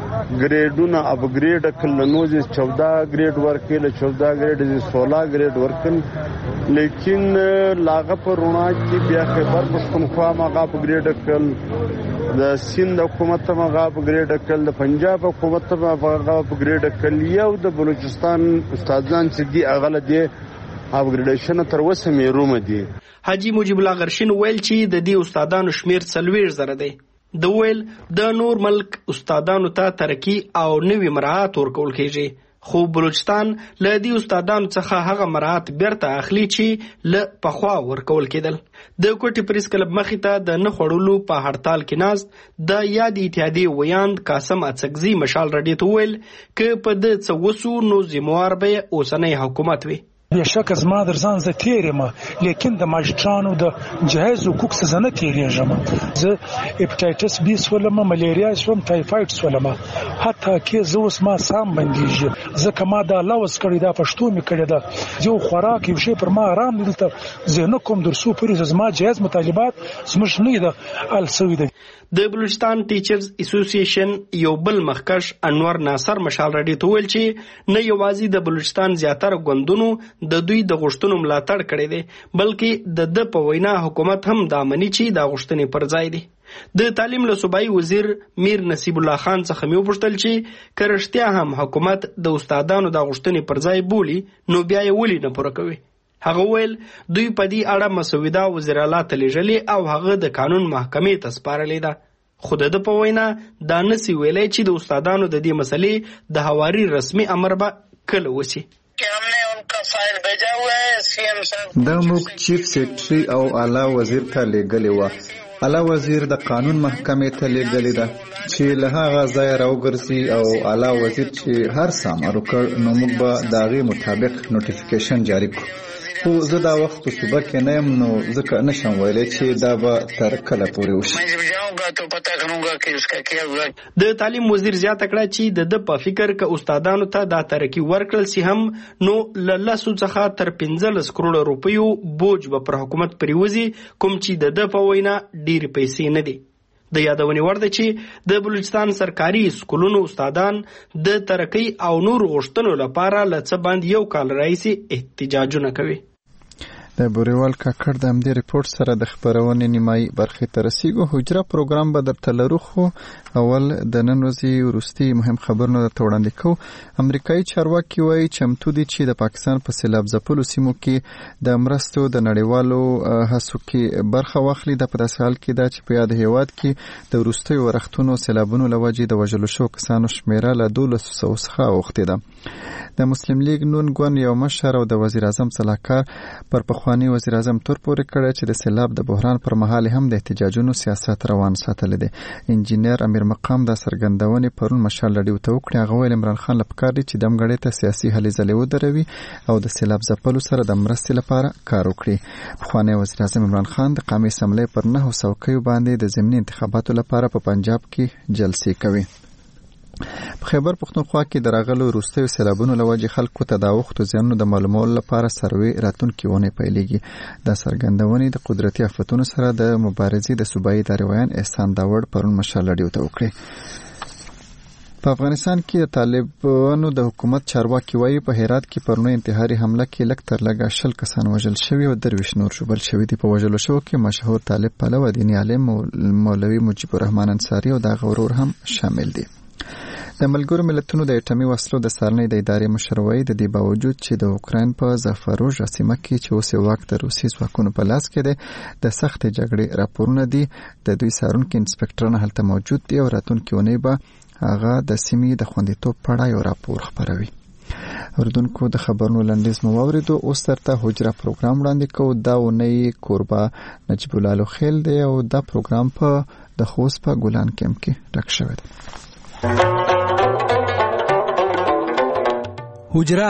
ګریډونه اپګریډ کړل، نو چې چودہ ګریډ ورکړل، چودہ ګریډ سولہ ګریډ ورکړل، لیکن لاغه پر رونا کې بیا خبر پښتونخوا مغه اپګریډ کړل، د سند حکومت مغه اپګریډ کړل، د پنجاب حکومت مغه اپګریډ کړل، یو د بلوچستان استادان چې دی اغله دی اپګریډیشن تر اوسه مې روم دي. حاجی مجیب الله غرشین ویل چې د دې استادانو شمیر څلوېښت زره دی. د ویل د نور ملک استادانو ته ترقی او نوی مراعات ورکول کېږي، خو بلوچستان له دې استادانو څخه هغه مراعات بیرته اخلي چې له پخوا ورکول کېدل. د کوټي پریس کلب مخې ته د نه خوړلو په هړتال کې ناست د یاد اتحادیې ویاند قاسم اڅکزي مشال رادیو ته ویل که په د څه وسو نو ذموار به اوسنی حکومت وي. بېشک زما در ځان زه تېر یم، لیکن د ماجټرانو د جهیز حقوق څخه زه نه تېرېږم. زه هپاټایټس بي سولم، ملیریا سوم، ټایفاید سولم، حتی کې زه اوس ما سام بندېږي ځکه ما دا لوز کړی، دا پښتو مې کړې ده، یو خوراک یو شی پر ما ارام دی دلته زه نه کوم در څو پورې زما جهیز مطالبات زموږ نه ده حل سوي دي. د بلوچستان ټیچرز اسوسییشن یو بل مخکش انور ناصر مشال رادیو ته ویل چې نه یوازې د بلوچستان زیاتره ګوندونو د دوی د غوښتنو ملاتړ کړی دی، بلکې د د په وینا حکومت هم دا مني چې دا غوښتنې پر ځای دي. د تعلیم له صوبایي وزیر میر نصیب الله خان څخه مې وپوښتل چې که رښتیا هم حکومت د استادانو دا غوښتنې پر ځای بولي نو بیا یې ولې نه پوره کوي. هغه ویل دوی په دې اړه مسوده وزیر اعلی ته لیږلې او هغه د قانون محکمې ته سپارلې ده، خو د په وینا دا نسی ویلی چې د استادانو د دې مسلې د هواري رسمي امر به کله وشي. دا موږ چیف سیکرټري او اعلی وزیر ته لیږلې وه. اعلی وزیر د قانون محکمې ته لیږلې ده چې له هغه ځایه راوګرځي او اعلی وزیر چې هر څه امر وکړ نو موږ به د هغې مطابق نوټیفیکیشن جاری کړو. خو زه دا وخت په صوبه کې نه یم نو ځکه نشم ویلی چې دا به تر کله پورې وشي. د تعلیم وزیر زیاته کړه چې د د په فکر ک استادانو ته دا ترقی ورکړل سي هم نو ل لسو څخه تر پنځلس کروڑ روپیو بوج به پر حکومت پریوزي کوم چې د د په وینا ډیر پیسې نه دي. د یادونې وړ ده چې د بلوچستان سرکاري سکولونو استادان د ترقی او نور غوښتنو لپاره له څه باندې یو کال راهیسې احتجاجونه کوي. د بوریوال کاکړ د همدې ریپورت سره د خبرونې نیمایي برخې ته رسیږو. حجره پروګرام به درته لرو خو اول د نن ورځې وروستي مهم خبرونه درته وړاندې کوو. امریکایي چارواکي وایي چمتو دي چې د پاکستان په سیلاب ځپلو سیمو کې د مرستو د نړیوالو هڅو کې برخه واخلي. دا په داسې حال کې ده چې په یاد هیواد کې د وروستیو ورښتونو سیلابونو له وجې د وژلو شوو کسانو شمیره له دولسو سوو څخه اوښتې ده. د مسلم لیگ نون ګوند یو مشر او د وزیر اعظم صلاحکار پر پخوانی وزیر اعظم تور پورې کړی چې د سیلاب د بحران پر مهال هم د احتجاجونو سیاست روان ساتلی دی. انجینیر امیر مقام د څرګندونې پرون مشال راډیو ته وکړې. هغه ویل عمران خان له پکار دی چې دمګړۍ ته سیاسي هلې ځلې ودروي او د سیلاب ځپلو سره د مرستې لپاره کار وکړي. پخوانی وزیر اعظم عمران خان د قومي اسمبلۍ پر نهو څوکیو باندې د ضمني انتخاباتو لپاره په پنجاب کې جلسې کوي. په خیبر پښتونخوا کې د راغلو وروستیو سیلابونو له وجې خلکو ته د اوښتو زیانونو د معلومولو لپاره سروې راتلونکې اونۍ پیلېږي. دا څرګندونې د قدرتي آفتونو سره د مبارزې د صوبایي ادارې ویان احسان داوړ پرون مشال راډیو ته وکړې. په افغانستان کې د طالبانو د حکومت چارواکي وایي په هرات کې پرونی انتحاري حمله کې لږ تر لږه شل کسان وژل شوي او درویشت نور ژوبل شوي دي. په وژلو شوو کې مشهور طالب پلو دیني عالم مولوي مجیب الرحمن انصاري او دغه ورور هم شامل دي. د ملګرو ملتونو د اټومي وسلو د څارنې د ادارې مشر وایي د دې باوجود چې د اوکراین په زافاروژ سیمه کې چې اوس یې واک د روسي ځواکونو په لاس کې دی د سختې جګړې راپورونه دي. د دوی څارونکي انسپکټران هلته موجود دي او راتلونکې اونۍ به هغه د سیمې د خوندیتوب په اړه یو راپور خپروي. اوریدونکو د خبرونو لنډیز مو واورېدو. اوس درته حجره پروګرام وړاندې کوو. دا اونۍ کوربه نجیب الله لوخیل دی او دا پروګرام په د خوست په ګلان کمپ کې ډک شوی دی. حجره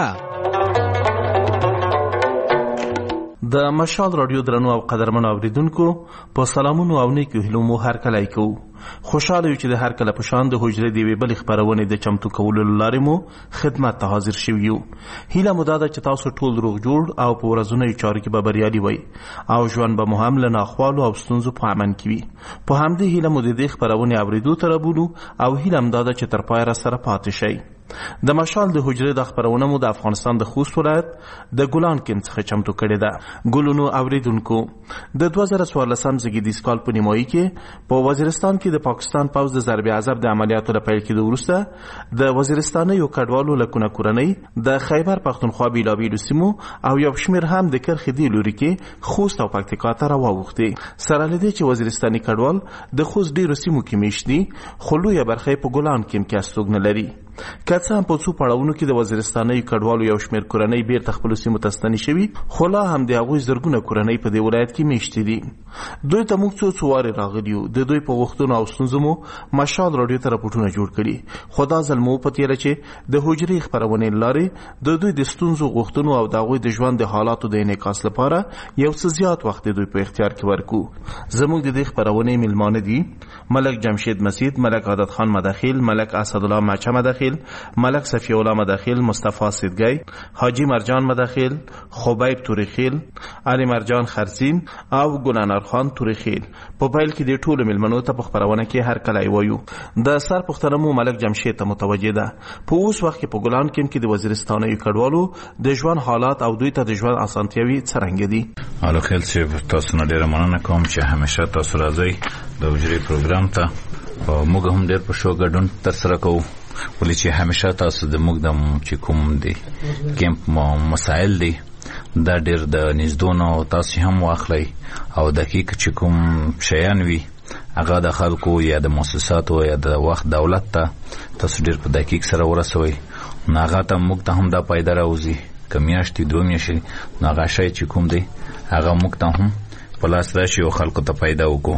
د مشال رادیو درنو او قدرمنو اوریدونکو په سلامونو او نیکو هیلو مو هر کله کوو. خوشاله یو چې د هر کله په شان د حجره دی ویبل خبرونه د چمتو کولو لارې مو خدمت ته حاضر شوو یو. هیله مو دا چې تاسو ټول روغ جوړ او په ورځنیو چارو کې به بریالي وي او ژوند به مو هم له ناخوالو او ستونزو په امن کې وي. په همدې هیله مو د دې خبرونه اوریدو ته رابولو او هیله مو دا چې تر پای را سره پاتې شئ. د مشال د حجره د خبرونه مو د افغانستان د خوست ولایت د ګلان کمپ څخه چمتو کړې ده. ګلونو اوریدونکو د دوه زره څوارلسم زیږدیز کال په نیمایي کې په وزیرستان کې د پاکستان پوځ د ضرب عذاب د عملیاتو د پیل کېدو وروسته د وزیرستان یو کډوالو لکونه کورنۍ د خیبر پښتونخوا بیلابیلو سیمو او یو شمیر هم د کرخې دی لوري کې خوست او پکتیکا ته راووښتي. سره لدې چې وزیرستاني کډوال د خوست ډیرو سیمو کې میشتي خو لویه برخه په ګلان کمپ کې استوګنه لري. که څه هم په څو پړاوونو کې د وزیرستاني کډوالو یو شمیر کورنۍ بیرته خپلو سیمو ته ستنې شوي خو لا هم د هغوی زرګونه کورنۍ په دې ولایت کې میشتې دي. دوی ته موږ څو څو وارې راغلي یو. د دوی په غوښتنو او ستونزو مو مشال راډیو ته راپورټونه جوړ کړي خو دا ځل مو وپتېیله چې د حجرې خپرونې لارې د دوی د ستونزو غوښتنو او د هغوی د ژوند د حالاتو د انعکاس لپاره یو څه زیات وخت د دوی په اختیار کې ورکو. زموږ د دې خپرونې میلمانه دي ملک جمشید مسید، ملک عادت خان مداخل، ملک اسدالله مچه مداخل، ملک صفی الله مداخل، مصطفی سیدگی، حاجی مرجان مداخل، خبیب توریخیل، علی مرجان خرسین او ګلانار خان توریخیل. په پیل کې د ټولو ملمنو ته په خبرونه کې هر کله وایو. د سر پښتنه مو ملک جمشید ته متوجه ده. په اوس وخت کې په ګلان کمپ کې د وزیرستاني کډوالو د ژوند حالات او دوی ته د ژوند اسانتیاوي څرنګه دي. حالا خیل چې تاسو نه ډیره مننه کوم چې همیشه تاسو راځئ د حجرې پروګرام ته. موږ هم ډیر په شو ګډون ترسره کوو ولې چې همیشه تاسو د موږ د چې کوم دی کمپ مسائل دی دا ډیر د نږدونو تاسو هم واخلئ او دقیق چې کوم شیان وي هغه د خلکو یا د مؤسساتو یا د وخت دولت ته تاسو ډیر په دقیق سره ورسوئ. نو هغه ته موږ ته هم دا پیدا راوځي که میاشتې دوه میاشتې نو هغه شی چې کوم دی هغه موږ ته هم په لاس راشي او خلکو ته پیدا وکړو.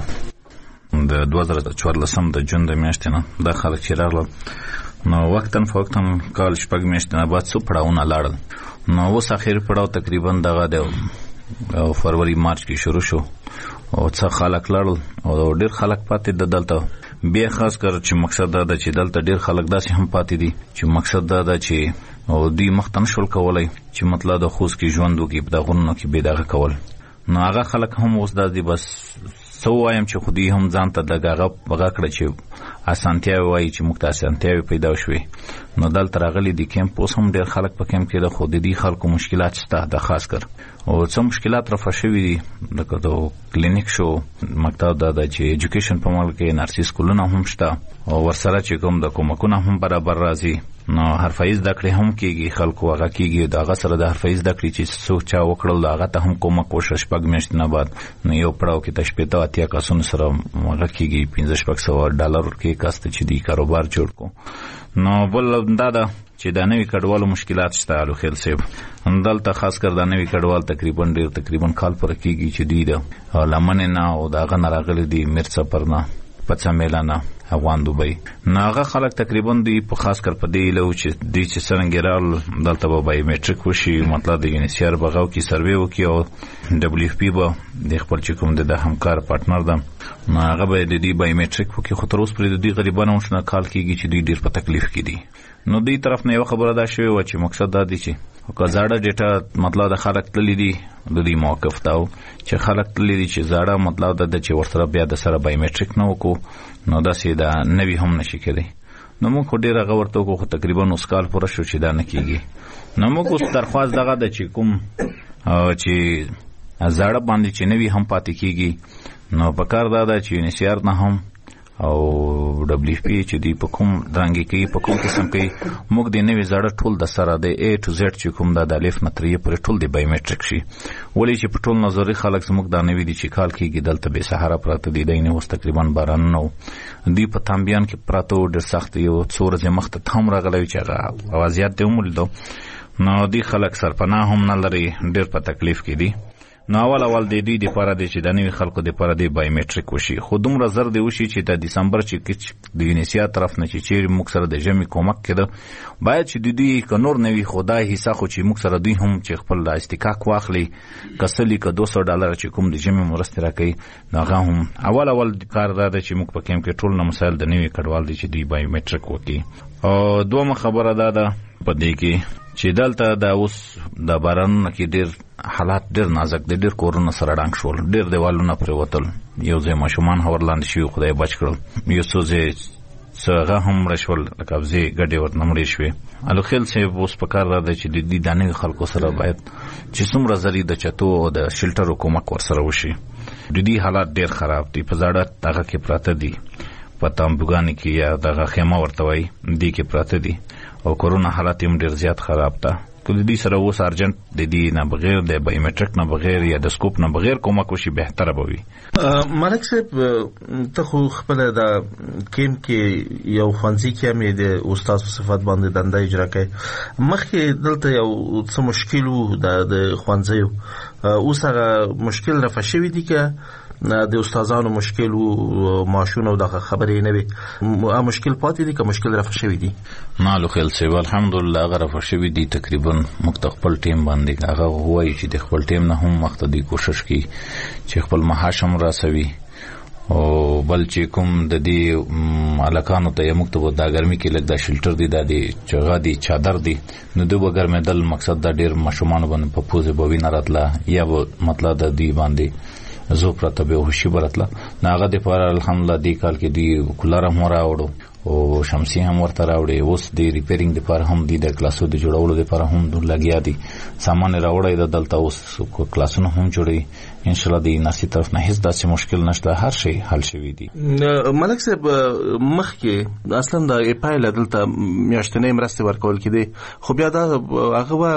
د دوه زره څوارلسم د جون د میاشتې نه دا خلک چې راغلل نو وقتاً فوقتاً کال شپږ میاشتې نه بعد څو پړاوونه لاړل نو اوس اخر پړاو تقریبا دغه د فروری مارچ کې شروع شو او څه خلک لړل او ډیر خلک پاتې د دلته بیا خاص کر چې مقصد دا ده چې دلته ډیر خلک داسې هم پاتې دي چې مقصد دا ده چې او دوی مختن شول کولای چې مطلب د خوست کې ژوند وکړي په دغونو کې به دغه کول نو هغه خلک هم اوس د دې بس سو وایم چې خودي هم ځان ته دغه بغا کړ چې اسانتیا وایي چې موږ ته اسانتیا پیدا شوې نو دلته راغلي دي کیمپ اوس هم ډیر خلک په کیمپ کې د خو د دې خلکو مشکلات شته د خاص کر او څه مشکلات رافع شوي دي لکه د کلینیک شو مکتب دا د چې ایجوکیشن په ملک کې نرسي سکولونه هم شته او ورسره چې کوم د کومکونه هم برابر راځي نو حرفه زده کړې هم کېږي خلکو هغه کېږي د هغه سره د حرفه زده کړې چې څوک چا وکړل هغه ته هم کومک وشو شپږ میاشتې نه بعد نو یو پړاو کې د شپېته اتیا کسونو سره هغه کېږي پنځه شپږ سوه ډالر کې کس ته چې دی کاروبار جوړ کو نو بل دا ده چې د نوي کډوالو مشکلات شته الو خیل صاحب دلته خاص کر د نوي کډوال تقریبا ډیر تقریبا کال پر کېږي چې دی د لمن نه او د هغه نه راغلي دي مرڅه پر نه پڅه میلانه افغان دوبۍ ناغه خلک تقریبا دی په خاص کر په دی لو چې دی چې څنګه رال دلته به بای میټریک وشي مطلب د یونیسیار بغاو کې سروې وکي او دبليو اف پی به د خپل چې کوم د همکار پارتنر ده ناغه به د دې بای میټریک وکي خو تر اوسه پر د دې غریبانو شنه کال کېږي چې دوی ډیر په تکلیف کې دي نو دې طرف نه یو خبره ده شوی و چې مقصد دا دی چې که زاړه ډیټا مطلب د خلک تللی دي د دې موقف داو چې خلک تللی دي چې زاړه مطلب د چې ورسره بیا د سره بای میټریک نه وکړو نو دا سیدا نوی هم نشي کېدی نو موږ ډیر هغه ورته وکړو خو تقریبا اوس کال پوره شو چې دا نه کېږي نو موږ اوس درخواست دغه د چې کوم چې زاړه باندې چې نوی هم پاتې کېږي نو په کار دا ده چې یونیسیار نه هم او دبليو اف پی چې دی په کوم رنګ کې په کوم قسم کې موږ د نوې زړه ټول د سره د ا ټو زد چې کوم د الف نتریه پر ټول د بای میټریک شي ولې چې په ټول نظری خلک زموږ د نوې دي چې کال کېږي دلته به سهارا پراته دي دینه اوس تقریبا باران نو دی په تامبيان کې پراته ډېر سخت یو څور ځې مخ ته تم راغلی چې هغه اوازيات ته ومولیدو نو دی خلک سرپناه هم نه لري ډېر په تکلیف کې دي نو اول اول د دې لپاره د چې د نوي خلکو د لپاره د بای میټریک وشي خو دومره زر دی وشي چې د دسمبر چې د یونیسیا طرف نه چې چیرې موږ سره د جمی کومک کړه باید چې د دې کنور نوي خدای حصہ خو چې موږ سره دوی هم چې خپل د استحقاق واخلي کسلی ک دوه سوه ډالر چې کوم د جمی مرسته راکړي ناغه هم اول اول کار دا چې موږ په کېم کې ټول نه مسایل د نوي کډوال دي چې دوی بای میټریک وکړي او دوه خبره دا ده په دې کې چې دلته د اوس د بارانونو کې ډیر حالات ډیر نازک دي ډیر کورونه سره ډنګ شول ډیر دیوالونه پرې وتل یو ځای ماشومان هورلاند شي خدای بچ کړل یو څو ځای څنګه هم رشول قبضه ګډي ورته مړې شوې الو خل سه اوس په کار را ده چې د دې دانه خلکو سره باید چې څومره زری د چتو او د شلټر حکومت ورسره وشي د دې حالات ډیر خراب دي په زړه دغه کې پراته دي په تامبوګان کې یا دغه خیمه ورته وای دي کې پراته دي او کورونا حالات هم ډیر زیات خراب ده کله دې سره اوس ارجنټ د دې نه بغیر د بای میټریک نه بغیر یا د سکوپ نه بغیر کومه کوشي بهتره بوي ملک صاحب ته خو خپل د کیم کې یو خوانزي کې مې د استاد صفات باندې دنده اجرا کوي مخکې دلته یو څه مشکل وو د خوانزي اوس هغه مشکل رافع شوی دی که د استادانو مشکل او ماشونو دغه خبرې نه وي مشکل پاتې دي که مشکل رافع شوی دی مالو خیل سی الحمدلله هغه رافع شوی دی تقریبا مختخپل ټیم باندې هغه وایي چې د خپل ټیم نه هم مختدي کوشش کوي چې خپل معاشم راسوي او بل چې کوم د دې الکانو ته مکتوب د ګرمي کې لګ د شلټر دی د چغا دی چادر دی نو د وګرمېدل مقصد د ډیر ماشومان باندې په پوزه بوي نه راتله یا مطلب د دې باندې زو پرته به هوشي برتله ناغه د پر الحمدلله دی کال کې دی کولر هم راوړو او شمسي هم ورته راوړي اوس د ریپیرینګ د پر هم دی د کلاسو د جوړولو د پر هم د لګیا دي سامان راوړی د دلته اوس کلاسونه هم جوړي ان شاء الله د ناسي طرف نه هیڅ داسې مشکل نشته هر شی حل شوی دی ملک صاحب مخکې اصلا د اپایل دلته میاشتنې مرسته ورکول کېدی خو بیا دا هغه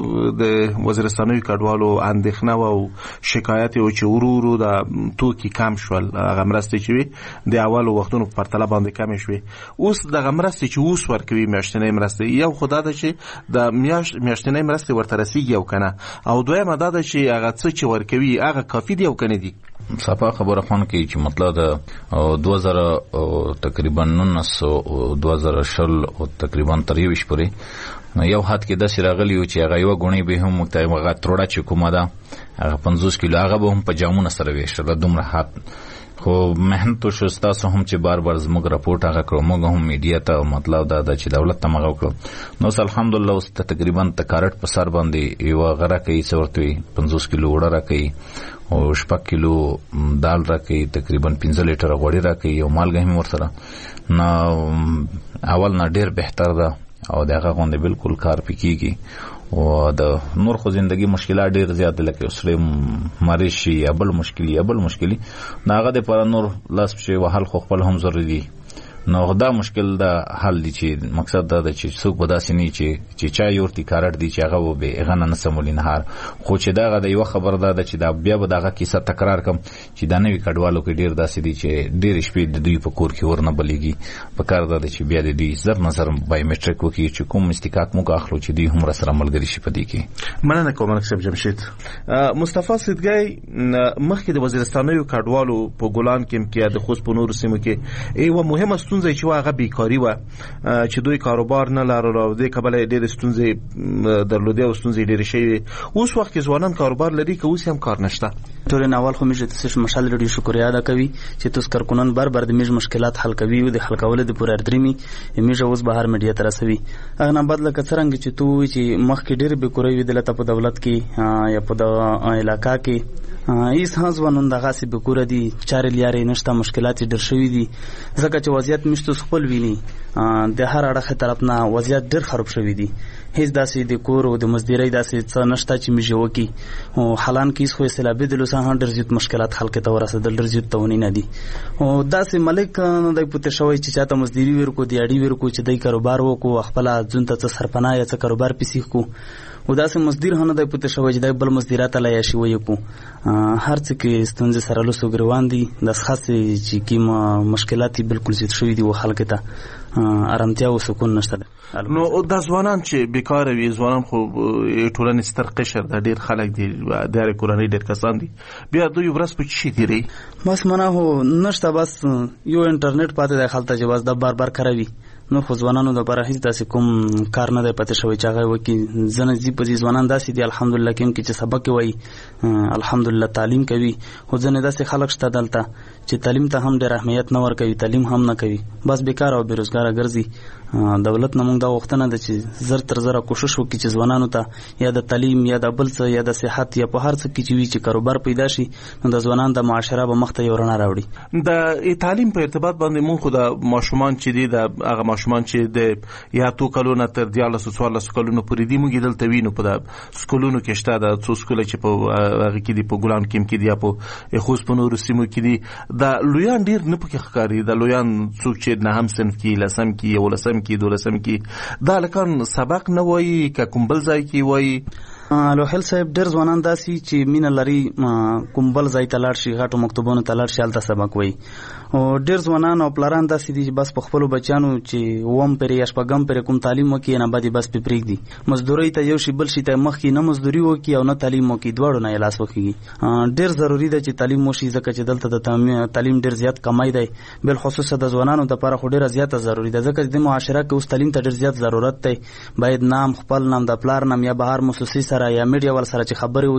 د وزیرستانوي کډوالو اندېښنه او شکایت او چې ورورو د توکي کم شول هغه مرسته چې د اول وختونو په پرتله باندې کم شوي اوس دغه مرسته چې اوس ورکوي میاشتنې مرسته یو خدای ته چې د میاشتنې مرسته ورته رسیږي او کنه او دویمه دا ده چې هغه څه چې ورکوي هغه کافی دی او کنه دی صفه خبره خون کې چې مطلب د دوه زره تقریبا نونس او دوه زره شل او تقریبا تریوش پورې نو یو حد کې د سراغلی او چې هغه یو غونی به هم متغه تروړه چې کومه ده هغه پنځوس کیلو هغه به هم په جامونه سره ویشل دومره حد خو مهنت شو تاسو هم چې بار بار زموږ راپورټ هغه کړو موږ هم میډیا ته مطلب دا د چې دولت ته مغو کړو نو الحمدلله اوس تقریبا تکارت په سر باندې یو غره کوي څورتوي پنځوس کیلو وړه راکوي او شپږ کیلو دال راکوي تقریبا پنځه لیټر غوړي راکوي او مالګه هم ورسره نو اول نه ډیر بهتر ده او دغه غونډه بالکل کار پکېږي او د نور خو زندگی مشکلات ډیر زیات لکه اوسره مریض شي یا بل مشکلی یا بل مشکلی ناغه د پر نور لاس شي وحل خو خپل هم ضروري دي نو دا مشکل دا حل دي چې مقصد دا د چې څوک بداسي نه چې چې چا یورتي کارړ دي چې هغه به غنه نه سمولین هار خو چې دا د یو خبر دا چې دا بیا به دغه کیسه تکرار کم چې دا نوې کډوالو کې ډیر داسې دي چې ډیر شپې د دوی په کور کې ورنه بلېږي په کار دا چې بیا د دوی زر نظر بایومټریک وکړي چې کوم استحقاق موږ اخلو چې دوی هم سره ملګری شي پدې کې مننه کوم ملک جمشید مصطفی سیدګي مخکې د وزیرستانیو کډوالو په ګولان کې کې د خوست په نور سیمو کې ایو مهمه ستونزه چې واغه بیکاری و چې دوی کاروبار نه لرل او د کبل ډېر ستونزې درلودي او ستونزې ډېر شي اوس وخت کې ځوانان کاروبار لري که اوس هم کار نشته ټول ناول خو مجه تاسو مشال لري شکریا ادا کوي چې تاسو کارکونن بر بر د میج مشکلات حل کوي او د حل کول د پور اردرمي میجه اوس بهر میډیا ترسوي اغه نه بدل کڅرنګ چې تو چې مخ کې ډېر بیکاری وي دلته په دولت کې یا په د علاقہ کې ایس هاز ونن دغه سی بکوره دي چار لیارې نشته مشکلات ډېر شوي دي ځکه چې وضعیت مشته خپل ویني د هر اړخه طرف نه وضعیت ډېر خراب شوي دي هیڅ داسې د کور او د مزدوري داسې څه نشته چې میږي وکی او حالان کې خو سیلابي د لوسه ډېر زیات مشکلات خلک ته ورسېدل ډېر زیات تونی نه دي او داسې ملک نه د پته شوی چې چاته مزدوري ورکو دی اړي ورکو چې د کاروبار وکړو خپل ځون ته سرپناه یا څه کاروبار پېسې کو او داسې مزدور هنه د پته شوی چې د بل مزدورات لا یا شي وي کو هر څه کې ستونزې سره له سوګروان دي د خاصه چې کیما مشکلات بالکل زیات شوي دي او خلک ته آرامتیا او سکون نشته نو د ځوانان چې بیکار وي ځوانان خو ټولنې ستر قشر د ډیر خلک دي د کورنۍ ډیر کسان دي بیا دوی ورس په چی دي بس منه هو نشته بس یو انټرنیټ پاتې د خلک چې بس د بار بار کاروي نو خو ځوانانو د بره هیڅ داسې کوم کار نه دی پته شوی چې هغه وکي ځنه زی په ځوانان داسې دي الحمدلله کوم کې چې سبق وایي الحمدلله تعلیم کوي خو ځنه داسې خلک شته دلته چې تعلیم ته هم ډېر اهمیت نه ورکوي تعلیم هم نه کوي بس بیکار او بیروزګار ګرځي دولت نه موږ دا وختونه د چې زر تر زره کوشش وکړي چې ځوانانو ته یا د تعلیم یا د بل څه یا د صحت یا په هر څه کې چې وي چې کاروبار پیدا شي نو د ځوانان د معاشره به مخ ته یو رڼا راوړي د تعلیم په ارتباط باندې موږ خو د ماشومان چې دي د هغه ماشومان چې د یا تو کلونه تر دیالس څوارلس کلونو پورې دي موږ دلته وینو په د سکولونو کې شته د څو سکول چې په هغه کې دي په ګلان کې کې دي په خوست په نور سیمو کې دي د لویان ډیر نه پکې ښکاري د لویان څوک چې نه هم صنف کې لسم کې یو لسم کې دولسم کې دا لکان سبق نه وایي که کوم بل ځای کې وایي لوهل صاحب ډیر ځوانان داسي چې مين لري کوم بل ځای ته لاړ شي غاټو مکتبونو ته لاړ شي الته سبق وایي او ډیر ځوانان او پلاران داسي دي چې بس په خپل بچانو چې ووم پر یا شپږم پر کوم تعلیم وکي نه باندې بس پپریک دي مزدوري ته یو شی بل شي ته مخ کې نه مزدوري وکي او نه تعلیم وکي دواړو نه لاس وکي ډیر ضروری ده چې تعلیم وشي ځکه چې دلته د تعلیم ډیر زیات کمای دی بل خصوص د ځوانانو لپاره خو ډیر زیات ضروری ده ځکه چې د معاشره کې اوس تعلیم ته ډیر زیات ضرورت دی باید نام خپل نام د پلار نام یا بهر مؤسسې سره یا میډیا ول سره چې خبرې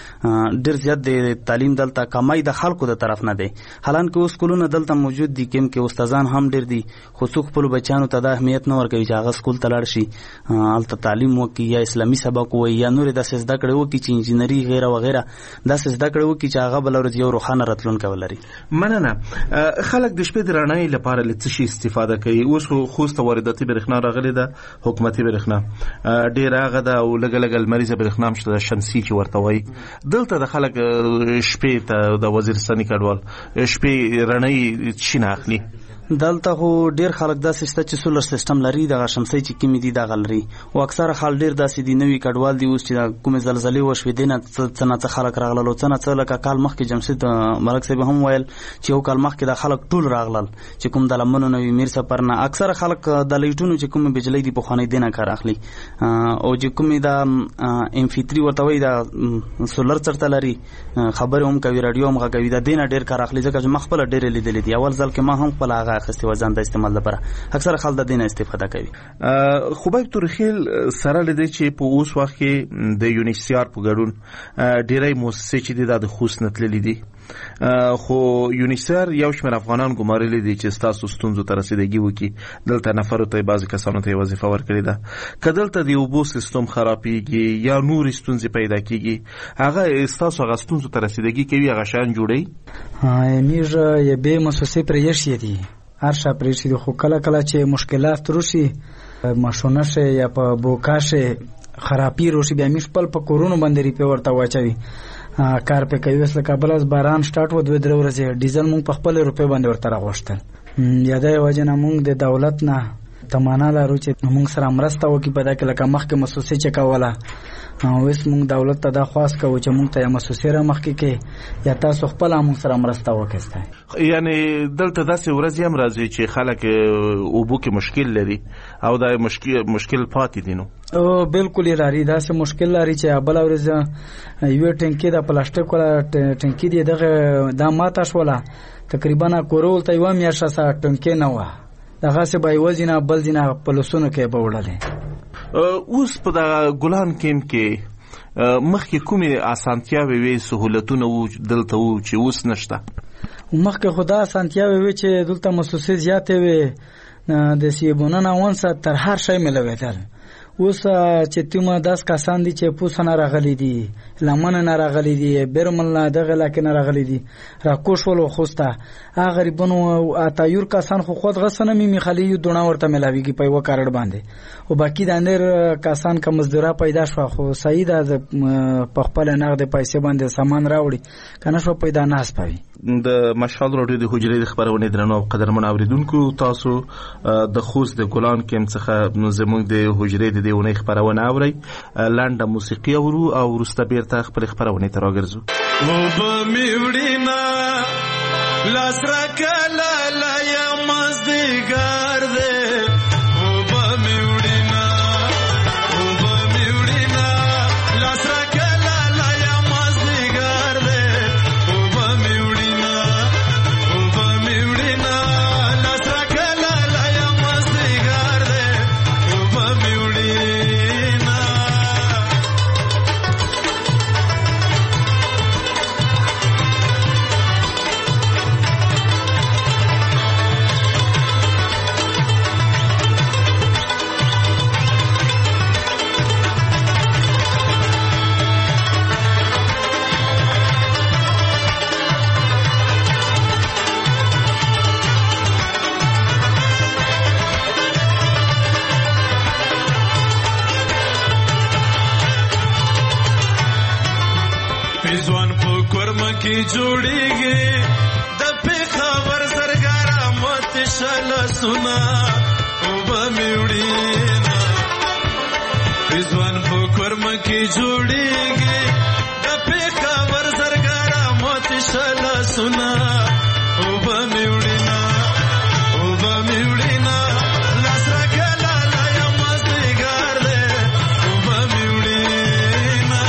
وکي ډیر زیات د تعلیم دلته کمای د خلکو د طرف نه دی حالانکه اوس کولونه دلته موجود دي کوم کې استادان هم ډیر دي خو څوک خپل بچانو ته د اهمیت نه ورکوي چې هغه سکول ته لاړ شي الته تعلیم وکي یا اسلامي سبق وي یا نور د زده کړې وکي چې انجینری غیره وغیره د زده کړې وکي چې هغه بل ورځ یو روښانه راتلونکی ولري مننه خلک د شپې د رڼا لپاره لڅ شي استفاده کوي اوس خوسته وارداتي برېښنا راغلي ده حکومتي برېښنا ډیر هغه ده او لګ لګ المریضه برېښنا مشته شمسي چې ورته وایي دلته د خلک شپې ته د وزیرستاني کډوال شپې رڼا شي نه اخلي دلته خو ډیر خلک داسې شته چې سولر سیستم لري د شمسي چې کمی دي د غلري او اکثره خلک ډیر داسې دي نوې کډوال دي اوس چې کومه زلزلې وشوې دي نه څنګه خلک راغلل او څنګه لکه کال مخکې جمشید ملک صاحب هم ویل چې یو کال مخکې د خلک ټول راغلل چې کوم د لمنو نوې میر سفر نه اکثره خلک د لایټونو چې کومه بجلی دی په خانه دینه کار اخلي او چې کومه د ام فی تھری ورته وي د سولر چرته لري خبر هم کوي رادیو هم غوي د دینه ډیر کار اخلي ځکه چې مخبل ډیر لیدل دي اول ځل کې ما هم خپل هغه اخستې و ځان د استعمال لپاره اکثره خلک د دینه استفاده کوي. خبیب تورخیل سره لدی چې په اوس وخت کې د یونیسیار په ګډون ډېرې مؤسسې چې د خوست نتللې دي خو یونیسیار یو شمېر افغانان ګمارلي دي چې ستاسو ستونزو ته رسیدګي وکړي دلته نفرو ته بعضې کسانو ته وظیفه ورکړې ده که دلته د اوبو سیستم خرابېږي یا نورې ستونزې پیدا کېږي هغه ستاسو هغه ستونزو ته رسیدګي کوي هغه شیان جوړوي میږ یې بې مؤسسې پرې ایښي دي هر شی پرې ایښي دي خو کله کله چې مشکلات روشي ماشونه شي یا په بوکا شي خرابي روشي بیا میږ خپل په کورونو باندې ریپې ورته واچوي کار په کوي وسله کابل از باران سٹارټ و دوه درې ورځې ډیزل مونږ په خپل روپې باندې ورته راغوښتل یا دا وجه نه مونږ د دولت نه تمنا لرو چې مونږ سره مرسته وکړي په دا کې لکه مخکې مؤسسې چې کوله اوس مونږ دولت ته دا خواست کوو چې مونږ ته یې مؤسسې را مخکې کې یا تاسو خپل مونږ سره مرسته وکړئ. یعنی دلته داسې ورځې هم راځي چې خلک اوبو کې مشکل لري او دا مشکل مشکل پاتې دي نو او بالکل یې لري داسې مشکل لري چې بله ورځ یوه ټنکي د پلاستیک والا ټنکي دی دغه دا ماته شوله تقریبا کورول ته یوه میاشت سره ټنکي نه وه دغسې به یوه ځینه بل ځینه په لسونو کې به وړلې. اوس په د ګلان کیمپ کې مخکې کومې اسانتیاوې وې سهولتونه وو دلته وو چې اوس نشته؟ مخکې خو دا اسانتیاوې وې چې دلته مؤسسې زیاتې وې د سیبونه نه ونڅه تر هر شی میلوېدل اوس چې تیمه داس کسان دي چې پوسه نه راغلي دي لمن نه راغلي دي بیرمل نه دغه لکه نه راغلي دي راکوش ولو خوسته هغه غریبونو اتایور کسان خو خود غسنه می میخلی دونه ورته ملاویږي په یو کارډ باندې او باقی د اندر کسان که مزدورا پیدا شو خو صحیح ده په خپل نقد پیسې باندې سامان راوړي کنه شو پیدا نه اسپوي. د مشال راډیو د حجرې د خبرونه درنو او قدرمن اوریدونکو تاسو د خوست د ګلان کیمپ څخه زموږ د حجرې د دیونه خبرونه اوري لنډه موسیقي اورو او ورسته بیرته خپل خبرونه ته راګرځو. وب میوړینا لاس را کلا لا یا مزدګار دې وب میوړینا وب میوړینا لاس را کلا لا یا مزدګار دې وب میوړینا وب میوړینا لاس را کلا لا یا مزدګار دې وب میوړینا ځوان په کورم کې جوړیږي د پیښور سرګارا مت شل سنا او به میوړینا ځوان په کورم کې جوړیږي د پیښور سرګارا مت شل سنا او به میوړینا او به میوړینا لاس را کلا لا یا مزدګار دې او به میوړینا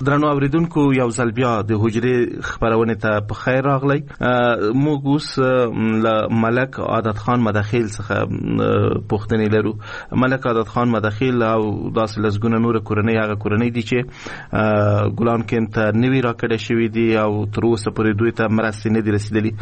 درنو اوریدونکو یو ځل بیا د حجرې خبرونه ته په خیر راغلی. موږ اوس له ملک عادت خان مداخیل څخه پوښتنې لرو. ملک عادت خان مداخیل او داسې لسګونه نور کورنۍ هغه کورنۍ دي چې ګلان کمپ ته نوي راکړه شوي دي او تر اوسه پورې دوی ته مرستې نه دي رسیدلي.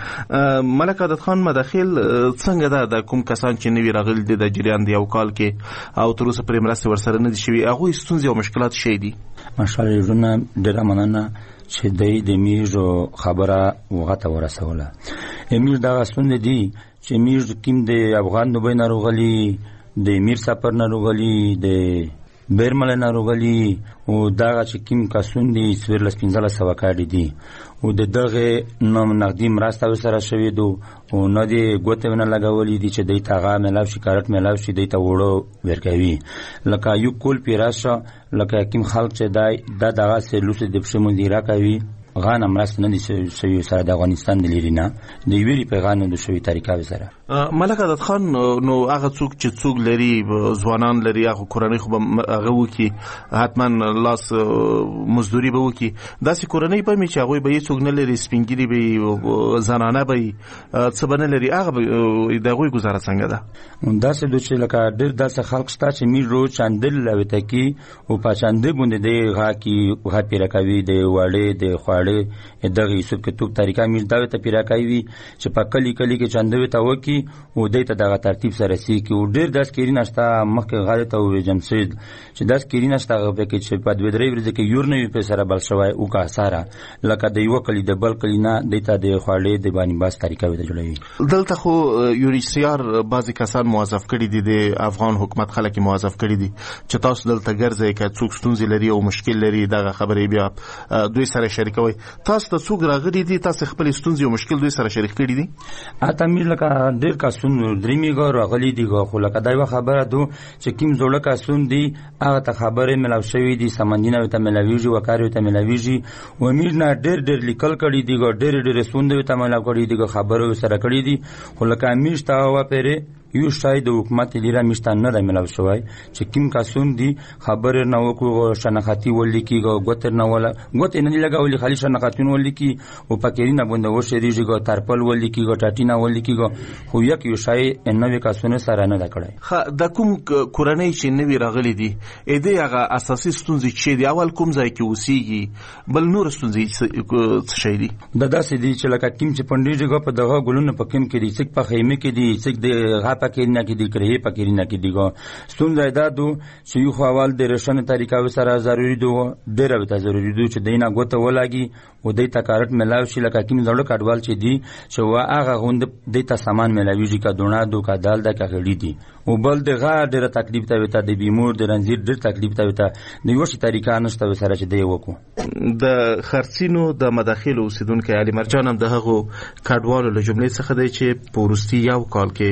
ملک عادت خان مداخیل څنګه ده د کوم کسان چې نوي راغلي دي د جریان دی یو کال کې او تر اوسه پورې مرستې ورسره نه دي شوي، هغوی ستونزې او مشکلات شي دي؟ ماشاءالله ورونه ډېره مننه چې دوی د میږو خبره وغته ورسوله. امیر دغه ستونزې دي چې میږ کوم د افغان دوبۍ نه راغلي، د میر سفر نه راغلي، د بیرمل نه راغلي او دغه چې کوم کسون دي څوارلس پنځلس سوه کاډې دي او د دغه نقدي مرسته ورسره شوې ده او نه دې ګوتې ونه لګولي دي چې دوی ته هغه میلاو شي، کارت میلاو شي، دوی ته اوړه ورکوي. لکه یو کول پیراشه لکه کوم خلک چې دا دغسې لوڅې د پښې مدیره کوي غانه مرسته نه دي شوي سره د افغانستان د لرې نه د یوې روپۍ غانه د شوي طریقه سره. ملک عادت خان نو هغه څوک چې څوک لري ځوانان لري هغه کورنۍ خو به هغه وکړي حتما لاس مزدوري به وکړي، داسې کورنۍ به مې چې هغوی به یې څوک نه لري، سپین ږیري به یې، زنانه به یې، څه به نه لري، هغه د هغوی ګزاره څنګه ده؟ داسې ده چې لکه ډېر داسې خلک شته چې میږ رو چاندل راویته کي او په چانده باندې دی غا کي غا پیره کوي، د واړې د خواړې دغه یوسف کتوب طریقه میږ دا ته پیره کوي چې په کلی کلی کې چانده وته وکي او دې ته دغه ترتیب سره سي کې او ډېر داس کېري نشته مخکې غاړه ته وې جمشید چې داس کېري نشته هغه کې چې په دوه درې ورځې کې یور نه په سره بل شوی او کا ساره لکه د یو کلی د بل کلی نه دې ته د خواړې د باندې باس طریقه وته جوړوي. دلته خو یوريسيار بعضی کسان موظف کړي دي، د افغان حکومت خلک موظف کړي دي چې تاسو دلته ګرځئ که څوک ستونزې لري او مشکل لري دغه خبرې بیا دوی سره شریکوي. تاسو ته څوک راغلي دي تاسو خپل ستونزې او مشکل دوی سره شریک کړي دي؟ اته مې لکه ډېر کسون درېمې ګور راغلي دي خو لکه دا یو خبره ده چې کوم زوړه کسون دي هغه ته خبرې ملاو شوې دي، سمندینه ته ملاویږي، وکاري ته ملاویږي او امیر نه ډېر ډېر لیکل کړي دي، ډېر ډېر سوند ته ملاو کړي دي، خبرو سره کړي دي خو لکه امیر تاوا پیره یو شای د حکومت لیره مشتان نه ملاو شوی چې کوم کسون دي خبر نه وکړو شناختی ولیکي غوتر نه ولا غوت نه لګاولي خالي شناختون ولیکي او پکېرینه بنده و شریږي غو ترپل ولیکي غو ټاټینا ولیکي غو خو یک یو شای نوې کسونه سره نه دکړای. خ د کوم کورنۍ چې نوې راغلي دي اې دې هغه اساسي ستونزې چې دی اول کوم ځای کې وسیږي بل نور ستونزې څه شي دي؟ د داسې دي چې لکه کوم چې پندېږي غو په دغه ګلونو په کوم کې دي څک په خیمه کې دي څک د پکېرینه کې دي کرے پکېرینه کې دي غو ستونزه ده دو چې یو خپل د رشن طریقه سره ضروری دو ډېر وته ضروری دو چې دینه غوته ولاږي او د تکارت ملاو شي لکه کوم زړه کډوال چې دي چې وا هغه غوند د تا سامان ملاويږي کا دونه دو کا دال د کا غړي دي او بل دغه ډېر تکلیف ته وته د بیمور د رنځیر ډېر تکلیف ته وته د یو شي طریقه نشته سره چې دی وکړو. د خرڅینو د مداخله اوسیدونکو علي مرجان هم دغه کډوالو له جملې څخه دی چې پورستی یو کال کې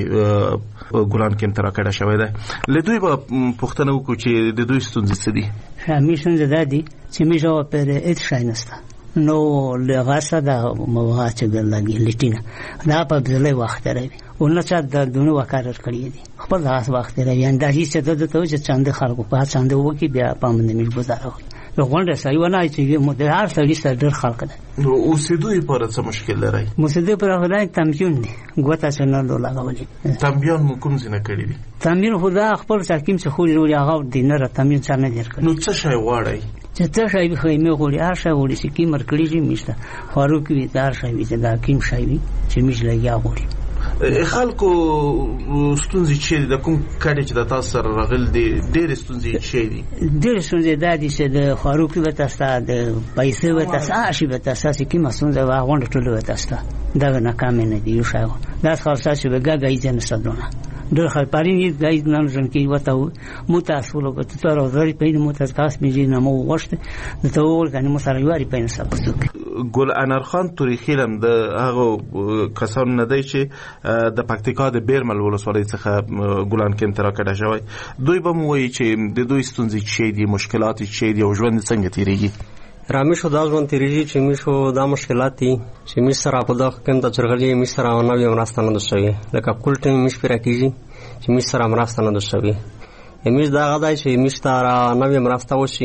ګلان کېم تر کډه شوی دی. له دوی په پښتنو کو چې د دوی ستونزې څه دي؟ همیشه زده دي چې میجو پر اټ شاینسته نو لغاسه دا موضوع چې لګي لټینه دا په ځلې وخت راوي او نه چې د دونه وکړر کړی دي خپل لاس وخت راوي اندازې چې د ته چې چاند خلکو په چاند وکی بیا پامن میږ گزاره نو غونډه سایو نه چې مو د هر څه لسته ډېر خلک ده. نو اوسېدوی په څه مشکل لري؟ اوسېدوی په هغه تمجون دي ګوتا چې نه لګولې تمبيان مو کوم څه نه کړی دي؟ تمبيان خدا خپل حکیم څخه خو لري هغه دینه تمبيان څنګه نه درکړي. نو څه شی واړی؟ چې څه شی به خیمه غوړي هر شی وړي چې کی مرکړي چې میشته فاروق وی دار شی وی دا کیم شی وی چې میش لګیا غوړي. خلکو ستونزې چې د کوم کډې چې د تاسو سره راغل دي ډېر ستونزې چې دي ډېر ستونزې د دې چې د فاروق وی تاسو د پیسې وی تاسو شي به تاسو چې کی مسونځه واغونډ ټول وی تاسو دا نه کام نه دی یو شی دا خاصه چې وګا غایځه نه سدونه ډېر خلپارین یې غایځ نن ځن کې وته متاسفه لوګ ته تر ورځې په دې متاسفه مې نه مو وښته د ته ول کنه مو سره یواري په نسب ګل انار خان توریخیلم د هغه کسان نه دی چې د پکتیکا د بیرمل ولسوالۍ څخه ګلان کېم تر کډه شوی دوی به مو وایي چې د دوی ستونزې چې دي مشکلات چې دي او ژوند څنګه تیریږي؟ رامیشو دا ژوند تیریږي چې میشو دا مشکلات دي چې می سره په دغه کېم ته چرغلي می سره نه وي مرسته نه شوی لکه کول ټیم میش پر کېږي چې می سره مرسته نه شوی امیش دا غدا چې میش تر نه وي مرسته وشي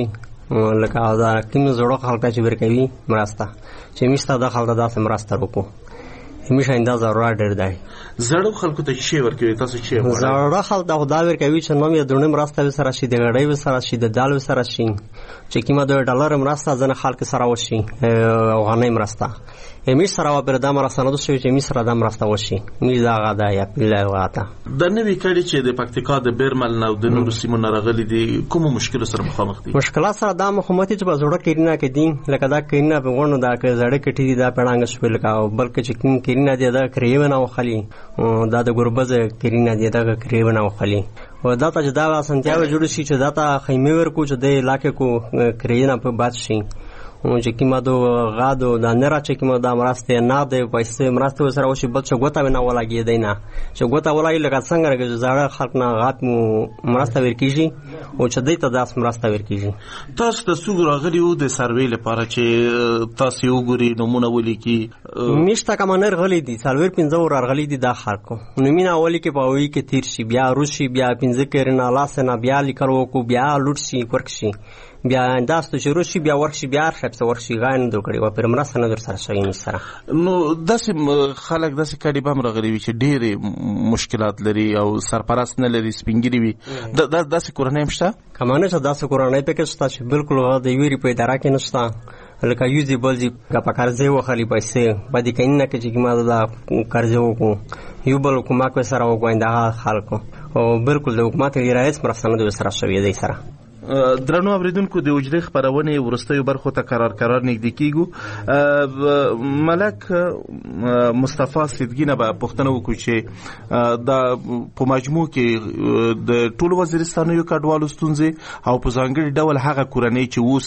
لکه دا کوم زړه خلک چې ورکوي مرسته چې میسته د خلک داسې مرسته وکړو همیشه انده ضرورت ډېر دی. زړو خلکو ته شی ورکوي تاسو شی ورکوي؟ زړه خلک دا خدای ورکوي چې نو یې دونه مرسته سره شي د غړې سره شي د دال سره شي چې کیمه د ډالر مرسته ځنه خلک سره وشي او غنۍ مرسته همیش سره پر د مرسته نه دوی چې می سره د مرسته وشي می دا غدا یا پیله غاته د نوې کړي چې د پکتیکا د بیرمل نو د نور سیمو راغلي دي کوم مشکل سره مخامخ دي؟ مشکلات سره د حکومتي چې په زړه کې نه کې دي لکه دا کینه په غونډه دا کې زړه کې ټی دا پړانګ شول کا بلکې چې کوم کینه دی دا کریو نه وخلی دا د ګربز کینه دی دا کریو نه وخلی او دا ته دا سنتیاو جوړ شي چې دا ته خیمه ورکو چې د علاقې کو کریو نه په باد شي چې کیما دو غادو دا نه را چې کیما دا مرسته نه دی پیسې مرسته سره وشي بل څه غوته نه ولاګي دی نه چې غوته ولاګي لکه څنګه راګي زړه خلک نه غات مو مرسته ورکیږي او چې دې ته داس مرسته ورکیږي. تاسو د سوګ راغلی وو د سروې لپاره چې تاسو وګوري نمونه ولیکي میشته کمنر غلي دي سالور پنځه ور راغلي دي د خلکو نمونه ولی کې پاوي کې تیر شي بیا روشي بیا پنځه کېرنا لاس نه بیا لیکرو کو بیا لوټ شي ورکشي بیا انداستو چې روشي بیا ورشي بیا خپس ورشي غان دوه کړي و پر مرسته نظر سره شوی سره نو داسې خلک داسې کړي به مرغلي وي چې ډېر مشکلات لري او سرپرست نه لري سپینګری وي د داسې کورنۍ مشته کمانه چې داسې کورنۍ پکې شته چې بالکل د ویری په اداره کې نشته لکه یوزي بولځي کا پکارځي وخلی پیسې باندې کینې کې چې ما دا قرض وکړو یو بل کومک سره وګوینده خلکو او بالکل د حکومت رئیس مرسته نه سره شوی دی سره. درنو اوریدونکو د وجدي خبرونه ورستیو برخو ته قرار قرار نږدې کیږو. ملک مصطفی صدیقی به پښتنه وکړي چې د په مجموع کې د ټول وزیرستانو کډوالو ستونزې او په ځانګړي ډول هغه کورنۍ چې اوس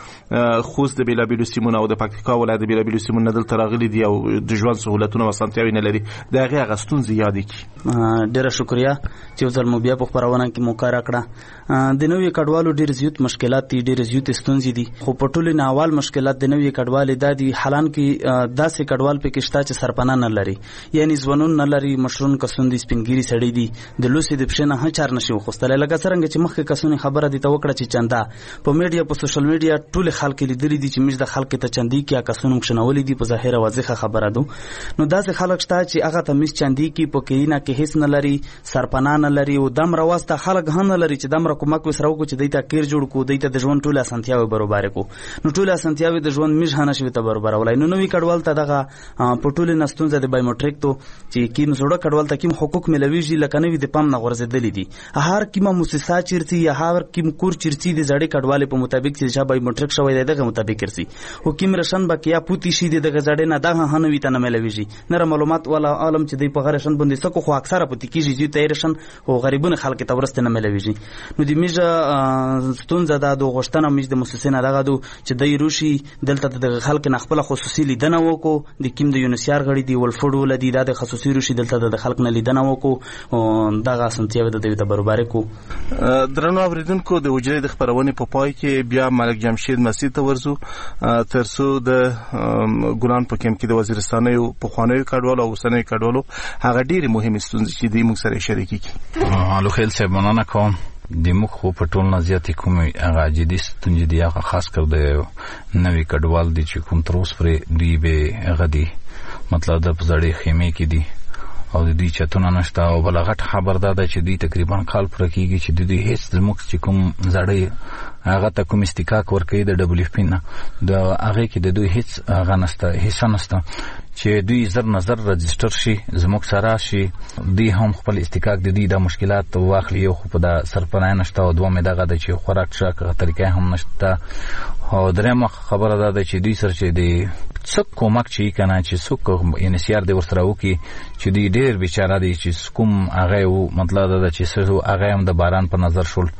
د خوست د بیلابیلو سیمونو او د پکتیکا ولایت د بیلابیلو سیمونو دلته راغلي دي او د ژوند سہولتونه او اسانتیاوې نه لري د هغه هغه ستونزې یاد کړي. ډیره شکریا چې ځل مو بیا په خبرونه کې مو کار کړه. د نوې کډوالو ډیر زیات مشکلات دي ډیر زیات ستونزې دي خو په ټولو نه اول مشکلات د نوې کډوالو د دي حالان کې داسې کډوال په کې شته چې سرپناه نه لري یعنی ځوانون نه لري مشرون کسون دي سپینګيري سړی دي د لوسي د پښنه هه چار نشي خوستل لکه څنګه چې مخکې کسونه خبره دي ته وکړه چې چندا په میډیا په سوشل میډیا ټول خلک لیدلي دي چې موږ د خلک ته چندي کې کسونه مخنولې دي په ظاهره واضحه خبره ده نو داسې خلک شته چې هغه ته مس چندي کې په کې نه کې هیڅ نه لري سرپناه نه لري او دم راوسته خلک هم نه لري چې دم را کومک وسره وکړي چې دیتا کیر جوړ کو دیتا د ژوند ټوله اسانتیاوي برابر کو نو ټوله اسانتیاوي د ژوند مش هنه شوي ته برابر ولای نو نوې کډوال ته دغه په ټوله نستونزه د بایومټریک ته چې کیم زړه کډوال ته کیم حقوق ملويږي لکه نوې د پام نه غرزدلې دي هر کیمه مؤسسه چیرتي یا هر کیم کور چیرتي د زړې کډوال په مطابق چې بایومټریک شوی دی دغه مطابق کرسي او کیم رشن بکیا پوتی شي دغه زړې نه دغه هنوي ته نه ملويږي نه معلومات ولا عالم چې دی په غرشن باندې سکو خو اکثره پوتی کیږي چې تیرشن او غریبونه خلک ته ورسته نه ملويږي نو د میجه ستونزه دا د غشتنه مج د مؤسسینه دغه دو چې د روشي دلته د خلک نه خپل خصوصي لیدنه وکړو د کیم د یونیسیار غړي دی ولفړو لدی د خصوصي روشي دلته د خلک نه لیدنه وکړو دغه سنتیو د دې برابر کو. درنو اوریدونکو د وجري د خبرونه په پای کې بیا ملک جمشید مسجد ته ورزو ترسو د ګلان په کیم کې د وزیرستانو په خوانوي کډوالو او سنوي کډوالو هغه ډیره مهمه ستونزې چې د موږ سره شریکي کی. الو خیل صاحب مننه کوم د موږ خو په ټول نظریات کوم هغه جدي ستونزې دی هغه خاص کر د نوې کډوال دي چې کوم تر اوسه پرې دی به غدي مطلب د پزړې خیمه کې دي او د دې چتونه نشته او بل غټ خبر ده چې دوی تقریبا کال پر کېږي چې د دې هیڅ زموږ چې کوم زړې هغه ته کوم استحقاق ورکوي د ډبل اف پی نه د هغه کې د دوی هیڅ هغه نشته هیڅ نشته چې دوی زر نظر رجستر شي زموږ سره شي دوی هم خپل استحقاق د دې د مشکلات واخلي او خو په د سرپناه نشته او دوه مې دغه د چې خوراک شاکه طریقې هم نشته او درېمه خبره ده چې دوی سره چې دی څوک کومک چي کنه چې څوک انسیار دی ورسره وکي چې دی ډېر بیچاره دی چې کوم هغه وو مطلب دا چې سره هغه هم د باران په نظر شول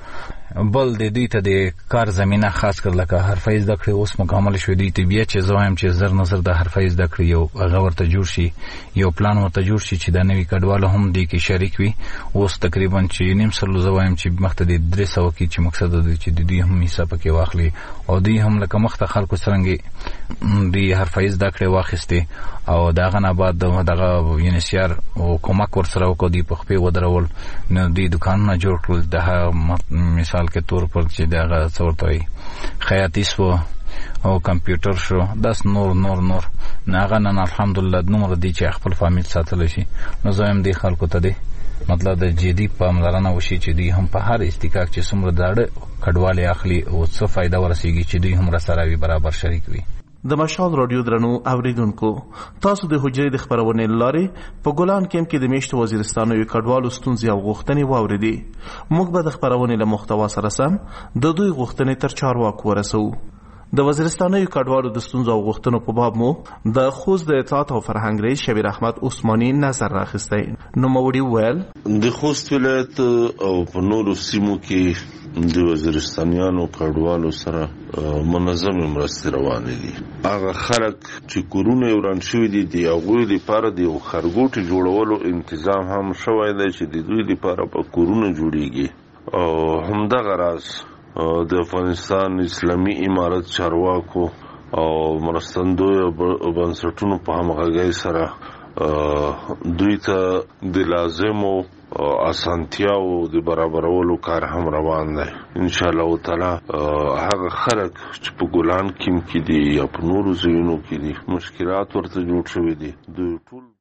بل د دوی ته د کار زمينه خاص کر لکه حرفه زده کړې اوس مکمل شوې دي ته بیا چې زوایم چې زر نظر د حرفه زده کړې یو هغه ورته جوړ شي یو پلان ورته جوړ شي چې د نوې کډوالو هم دی کې شریک وي اوس تقریبا چې نیم سلو زوایم چې مخته د درې سو کې چې مقصد دی چې د دوی هم حساب کې واخلي او دوی هم لکه مخته خلکو سرنګي دی حرفه زده کړې واخستي او دغه نه بعد دغه یونیسیار او کومک ورسره وکړو دی په خپې ودرول نو دی دکانونه جوړ کړل د مثال کې تور پر چې دغه څورتوي خیاطي سو او کمپیوټر شو داس نور نور نور ناغه نن الحمدلله نور دی چې خپل فامیل ساتل شي نو زم دی خلکو ته دی مطلب د جدي پاملرنه وشي چې دی هم په هر استکاک چې څومره داړه کډواله اخلي او څه فائدہ ورسیږي چې دی هم سره وي برابر شریک وي. د مشال رادیو درنو اوریدونکو تاسو د حجرې د خبرونه لاري په ګولان کېم کې د میشت وزیرستان یو کډوالو ستونزې او غوښتنې واوریدي. موږ به د خبرونه له محتوا سره سم د دوی غوښتنې تر چارواکو ورسو. د وزیرستاني کډوالو د ستونزو او غوښتنو په باب مو د خوست د اطلاعات او فرهنګ رئیس شبیر احمد عثماني نظر راخستی. نو موري ویل د خوست ولایت او په نورو سیمو کې د وزیرستانیانو کډوالو سره منظم مرستې روانې دي. هغه خلک چې کورونه وران شوي دي د هغوی لپاره د خرګوټي جوړولو تنظیم هم شوی دی چې د دوی لپاره په کورونه جوړیږي. او همدغه راز د افغانستان اسلامي امارت چارواکو او مرستندوی بنسټونو په همغږۍ سره دوی ته د لازمو اسانتیاو د برابرولو کار هم روان دی. ان شاء الله تعالی هغه خلک چې په ګولان کې کې دي یا په نورو ځایونو کې دي مشکلات ورته جوړ شوي دي دوی ټول